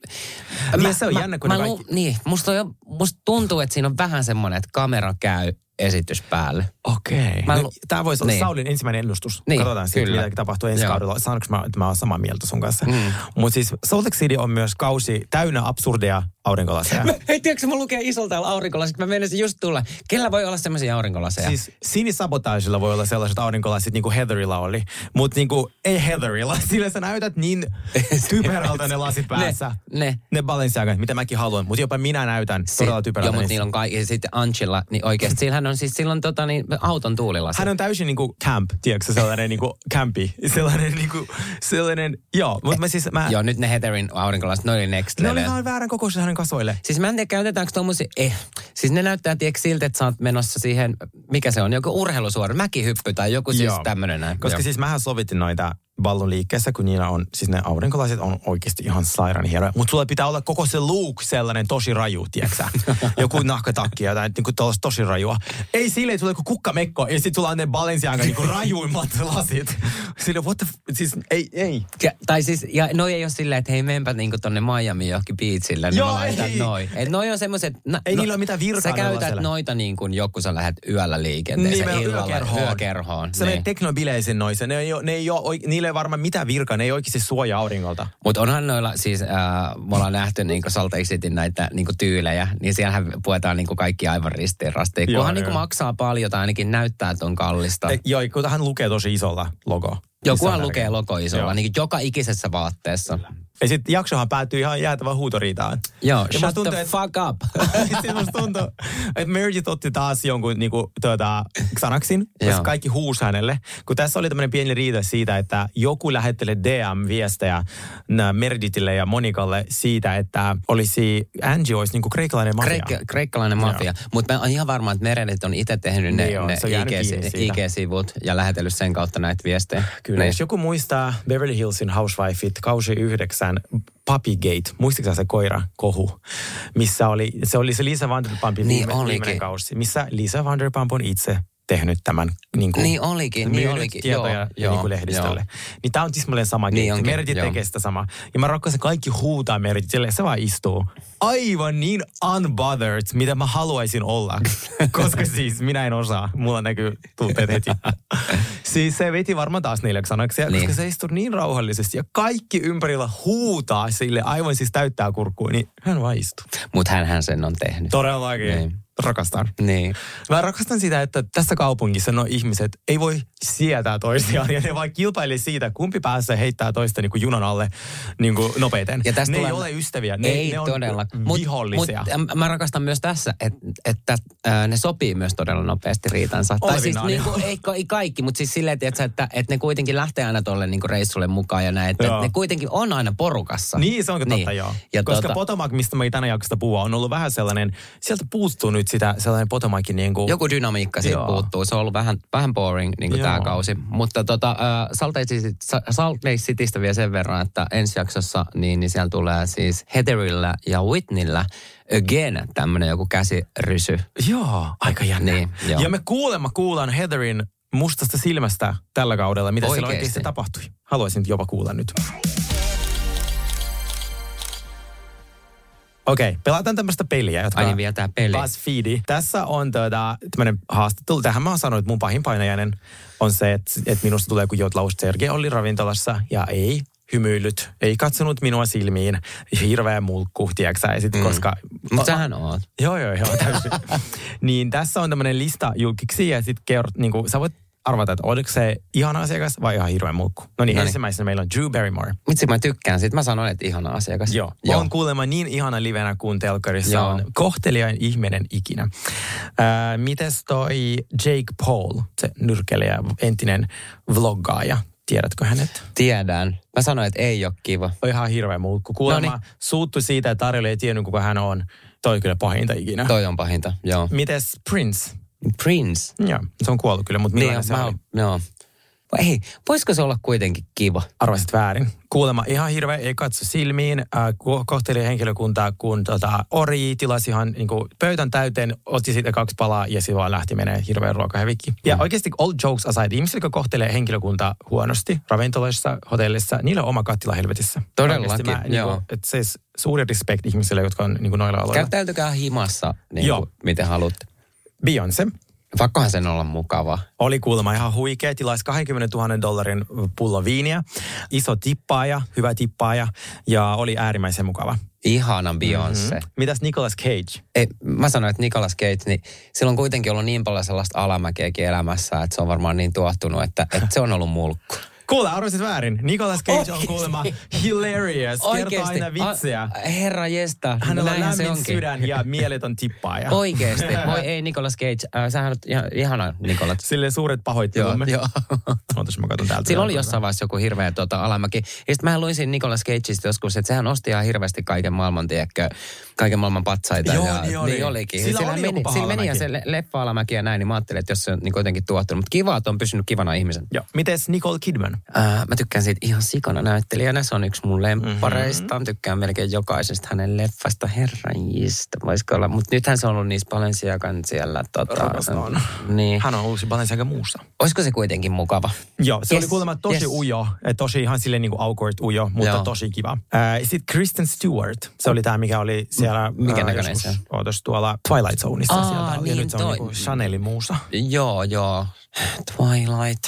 Mä, se on mä, jännä, kun mä, ne mä kaikki... lu, niin, musta, on, musta tuntuu, että siinä on vähän semmoinen, että kamera käy esitys päälle. Okei. Okay. Lu... Tämä voisi olla niin. Saulin ensimmäinen ennustus. Niin, katsotaan sitten, mitä tapahtuu ensi Joo. kaudella. Saanko mä, että mä oon samaa mieltä sun kanssa. Mm. Mutta siis Salt Lake City on myös kausi täynnä absurdeja aurinkolaseja. Hei, tiedätkö, mä lukee isolta aurinkolasit, mä menisin just tulla. Kellä voi olla semmoisia aurinkolaseja? Siis Sinisabotagella voi olla sellaiset aurinkolasit, niin kuin Heatherilla oli. Mutta niin kuin, ei Heatherilla. Sillä sä näytät niin typerältä ne lasit päässä. Ne, ne. ne Balenciagat, mitä mäkin haluan. Mutta jopa minä näytän si- todella typerältä. Joo, mutta niillä on kaikki. Ja sitten Anchilla, niin oikeasti. Sillähän on siis silloin tota, niin, auton tuulilasit. Hän on täysin niin kuin camp, tiedätkö, sellainen niin kuin campi. Sellainen niin kuin, sellainen, joo. Mutta mä siis, mä... Joo, nyt ne Heatherin aurinkolasit, ne oli next level. level. Ne oli ihan väärän kokoisia hänen kasvoille. Siis mä en tiedä, käytetäänkö tommosia, eh. Siis ne näyttää, tiedätkö, siltä, että sä oot menossa siihen, mikä se on, joku urheilusuori, mäkihyppy tai joku siis tämmönen näin. Koska joo. Siis mähän sovitin noita ballon liikkeessä, kun niillä on, siis ne aurinkolasit on oikeasti ihan sairaan hienoja. Mutta sulla pitää olla koko se look sellainen tosi raju, tiedätkö joku nahkatakki ja niin kuin tosi rajua. Ei silleen, että sulla on joku kukkamekko ja sitten sulla on ne Balenciaga niin kuin rajuimmat lasit. Silleen, what the f... Siis ei, ei. Ja, tai siis, ja noi ei ole silleen, että hei, menpä niinku tonne Miami johonkin beachille. Niin joo, ei. Noi. Et noi on semmoiset... Na, ei no, niillä ole mitään virkaa. Sä käytät siellä. Noita niin kuin joku sä lähdet yöllä liikenteeseen. Niin, illalla, yökerhoon. Yökerhoon. Se niin. Teknobileisin noissa. Ne ei ole, ne ei ole, niillä ei varmaan mitään virkaa. Ne ei oikeasti suojaa auringolta. Mutta onhan noilla siis, äh, me ollaan nähty niinku Salt Lake Cityn näitä niinku tyylejä, niin siellähän puetaan niinku kaikki aivan ristiin rastiin. Kunhan niinku maksaa paljon tai ainakin näyttää, että on kallista. E, joo, kun hän lukee tosi isolla logo. Jokuhan lukee logo isolla, niin joka ikisessä vaatteessa. Ja sitten jaksohan päättyy ihan jäätävän huutoriitaan. Joo, ja shut tuntuu, the et, fuck up. Sitten musta tuntuu, että Meredith otti taas jonkun niinku, tuota, Xanaxin, koska kaikki huusi hänelle. Kun tässä oli tämmöinen pieni riita siitä, että joku lähettelee D M-viestejä Meredithille ja Monikalle siitä, että olisi Angie olisi niinku kreikkalainen mafia. Kreik- kreikkalainen mafia. Mutta mä oon ihan varma, että Meredith on itse tehnyt ne, niin ne I G-sivut ja lähetellyt sen kautta näitä viestejä. Kyllä, jos joku muistaa Beverly Hillsin Housewifeit kausi yhdeksän, Puppygate, muistatko se koira kohu, missä oli, se oli se Lisa Vanderpumpin niin viime, viimeinen kausi, missä Lisa Vanderpump on itse tehnyt tämän niin kuin, niin olikin, niin olikin. tietoja joo, joo, niin kuin lehdistölle. Joo. Niin tämä on tismalleen sama niin keissi. Meredith tekee sitä sama. Ja mä rakkaan, se kaikki huutaa Meredithille, se vaan istuu. Aivan niin unbothered, mitä mä haluaisin olla. Koska siis minä en osaa. Mulla näkyy tunteet heti. Siis se veti varmaan taas neljäksanaksi, niin. koska se istuu niin rauhallisesti ja kaikki ympärillä huutaa sille, aivan siis täyttää kurkkua, niin hän vaan istuu. Mutta hänhän sen on tehnyt. Todellakin. Niin. Rakastan. Niin. Mä rakastan sitä, että tässä kaupungissa no ihmiset ei voi sietää toisiaan ja ne vaan kilpailee siitä, kumpi pääsee heittää toista niin kuin junan alle niin kuin nopeiten. Ja ne tulee... ei ole ystäviä, ne, ei ne on todella. vihollisia. Mut, mut, mä rakastan myös tässä, että, että äh, ne sopii myös todella nopeasti riitansa. Tai siis niin kuin, ei, ei kaikki, mutta siis silleen, että, että, että ne kuitenkin lähtee aina tuolle niin kuin reissulle mukaan ja näin. Että, että ne kuitenkin on aina porukassa. Niin, se onko totta, niin. joo. Ja koska tuota... Potomac, mistä mä tänä jaksosta puhua, on ollut vähän sellainen, sieltä puuttuu nyt sitä sellainen Potomacin niin kuin... Joku dynamiikka siitä puuttuu. Se on ollut vähän, vähän boring niin kuin tämä kausi. Mutta tota, äh, Salt Lake, Salt Lake Citystä vielä sen verran, että ensi jaksossa niin, niin siellä tulee siis Heatherillä ja Whitneyllä again tämmöinen joku käsirysy. Joo, aika jännä. Niin, ja me kuulemma kuullaan Heatherin mustasta silmästä tällä kaudella, mitä oikeasti. siellä oikeasti tapahtui. Haluaisin jopa kuulla nyt. Okei, okay, pelataan tämmöistä peliä, jotka... Ai niin, vielä tää peli. BuzzFeed. Tässä on tuota, tämmöinen haastattelu. Tähän mä oon sanonut, että mun pahin painajainen on se, että, että minusta tulee, kun Jotlaus Sergei oli ravintolassa ja ei hymyillyt, ei katsonut minua silmiin. Hirveä mulkku, tiedätkö sä, mm. koska... Mutta sähän oot. Joo, joo, joo, täysin. Niin tässä on tämmöinen lista julkiksi ja sit kerrot, niin kuin, sä voit arvata, että oliko se ihana asiakas vai ihan hirveä mulkku. No niin, ensimmäisenä meillä on Drew Barrymore. Mitsi mä tykkään siitä. Mä sanoin, että ihana asiakas. Joo. Joo. On kuulemma niin ihana livenä kuin telkkarissa Joo. on kohteliain ihminen ikinä. Äh, mites toi Jake Paul, se nyrkeilijä, entinen vloggaaja. Tiedätkö hänet? Tiedän. Mä sanoin, että ei ole kiva. On ihan hirveä mulkku. Kuulemma no niin. suuttui siitä, että tarjolla ei tiennyt, kuka hän on. Toi kyllä pahinta ikinä. Toi on pahinta, joo. Mites Prince? Prince? Joo, se on kuollut kyllä, mutta millainen niin, se mä, oli? Joo. Ei, voisiko se olla kuitenkin kiva? Arvasit väärin. Kuulemma ihan hirveä, ei katso silmiin, äh, kohteli henkilökuntaa, kun tota, Ori tilasi ihan niin kuin, pöytän täyteen, otti siitä kaksi palaa ja se vaan lähti menee hirveän ruokahävikki. Mm. Ja oikeasti all jokes aside, ihmiset, jotka kohtelee henkilökuntaa huonosti ravintoloissa, hotellissa, niillä on oma kattila helvetissä. Todellakin, mä, niin kuin, että siis suuri respect ihmisille, jotka on niin kuin, noilla aloilla. Käyttäytykää himassa, niin kuin, miten haluatte. Beyoncé. Pakkohan sen olla mukava. Oli kuulemma ihan huikea. Tilaisi kaksikymmentätuhatta dollarin pullo viiniä. Iso tippaaja, hyvä tippaaja ja oli äärimmäisen mukava. Ihana Beyoncé. Mm-hmm. Mitäs Nicolas Cage? Ei, mä sanoin, että Nicolas Cage, niin sillä on kuitenkin ollut niin paljon sellaista alamäkeäkin elämässä, että se on varmaan niin tuottunut, että, että se on ollut mulkku. Kuule, arvasit väärin. Nicolas Cage Oikeasti. on kuulemma hilarious. Kertoo aina vitsejä. A, herra jesta. Hänellä on lämmin sydän ja mieletön tippaaja. Oikeesti. Voi ei, Nicolas Cage. Äh, sähän on ihana, Nicolas. Silleen suuret pahoittelumme. Joo, joo. Ootas, mä katson täältä. Sillä oli jossain vaiheessa joku hirveä tuota, alamäki. Ja sitten mä luin siinä Nicolas Cageista joskus, että sehän osti ihan hirveästi kaiken maailman, tiedäkö, kaiken maailman patsaita. Joo, ja, niin oli. Niin olikin. Sillä sillä oli meni, joku sillä meni ja se leffa-alamäki ja näin, niin mä ajattelin, että jos se on niin kuitenkin tuottunut. Mutta kiva, että on pysynyt kivana ihmisen. Joo. Mites Nicole Kidman? Äh, mä tykkään siitä ihan sikana näyttelijänä. Se on yksi mun lemppareista. Mm-hmm. Tykkään melkein jokaisesta hänen leffasta. Herranjista, voisiko olla. Mutta nythän se on ollut niissä Balenciagan siellä. Tota, niin. Hän on uusi Balenciaga muussa. Olisiko se kuitenkin mukava? Joo, se yes. oli kuulemma tosi yes. ujo. Tosi ihan silleen niin kuin awkward ujo, mutta Joo. tosi kiva. Äh, Sitten Kristen Stewart. Se oli tämä, mikä oli siellä... Mikä näköinen se? Ootas tuolla Twilight Zoneissa Aa, sieltä. Niin, ja nyt se on toi. niin kuin Chanelin muussa. Joo, joo. Twilight...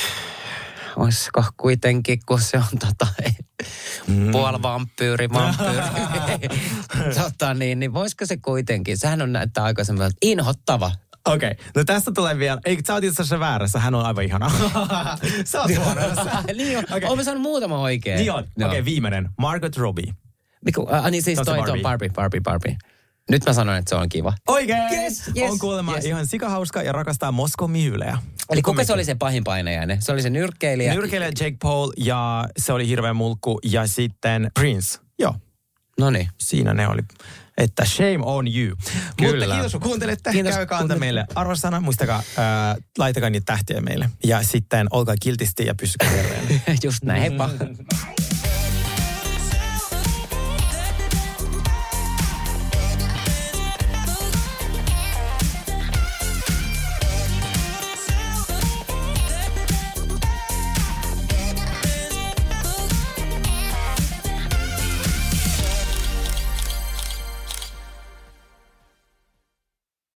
Olisiko kuitenkin, kun se on tota, mm. puolivampyyri, vampyyri. tota niin, niin voisiko se kuitenkin? Sehän on näyttää aikaisemmin inhottava. Okei, okay. No tästä tulee vielä, ei sä oot itse asiassa väärässä, hän on aivan ihana. Sä oot huonossa. Niin on, okay. Olen saanut muutama oikein. Niin on, okei okay, viimeinen, Margot Robbie. Miku, äh, niin siis toi, toi Barbie, Barbie, Barbie. Nyt mä sanoin, että se on kiva. Oikein! Yes, yes, on kuulemma yes. ihan sikahauska ja rakastaa Moskon mihyylejä. Eli kuka se oli se pahin painajainen? Se oli se nyrkkeilijä? Nyrkkeilijä Jake Paul ja se oli hirveä mulkku ja sitten Prince. Joo. Noniin. Siinä ne oli. Että shame on you. Kyllä. Mutta kiitos kun kuuntelette. Kiitos, Käykää antaa meille arvosana. Muistakaa, äh, laitakaa niitä tähtiä meille. Ja sitten olkaa kiltisti ja pysykää terveenä. Just näin. Heippa.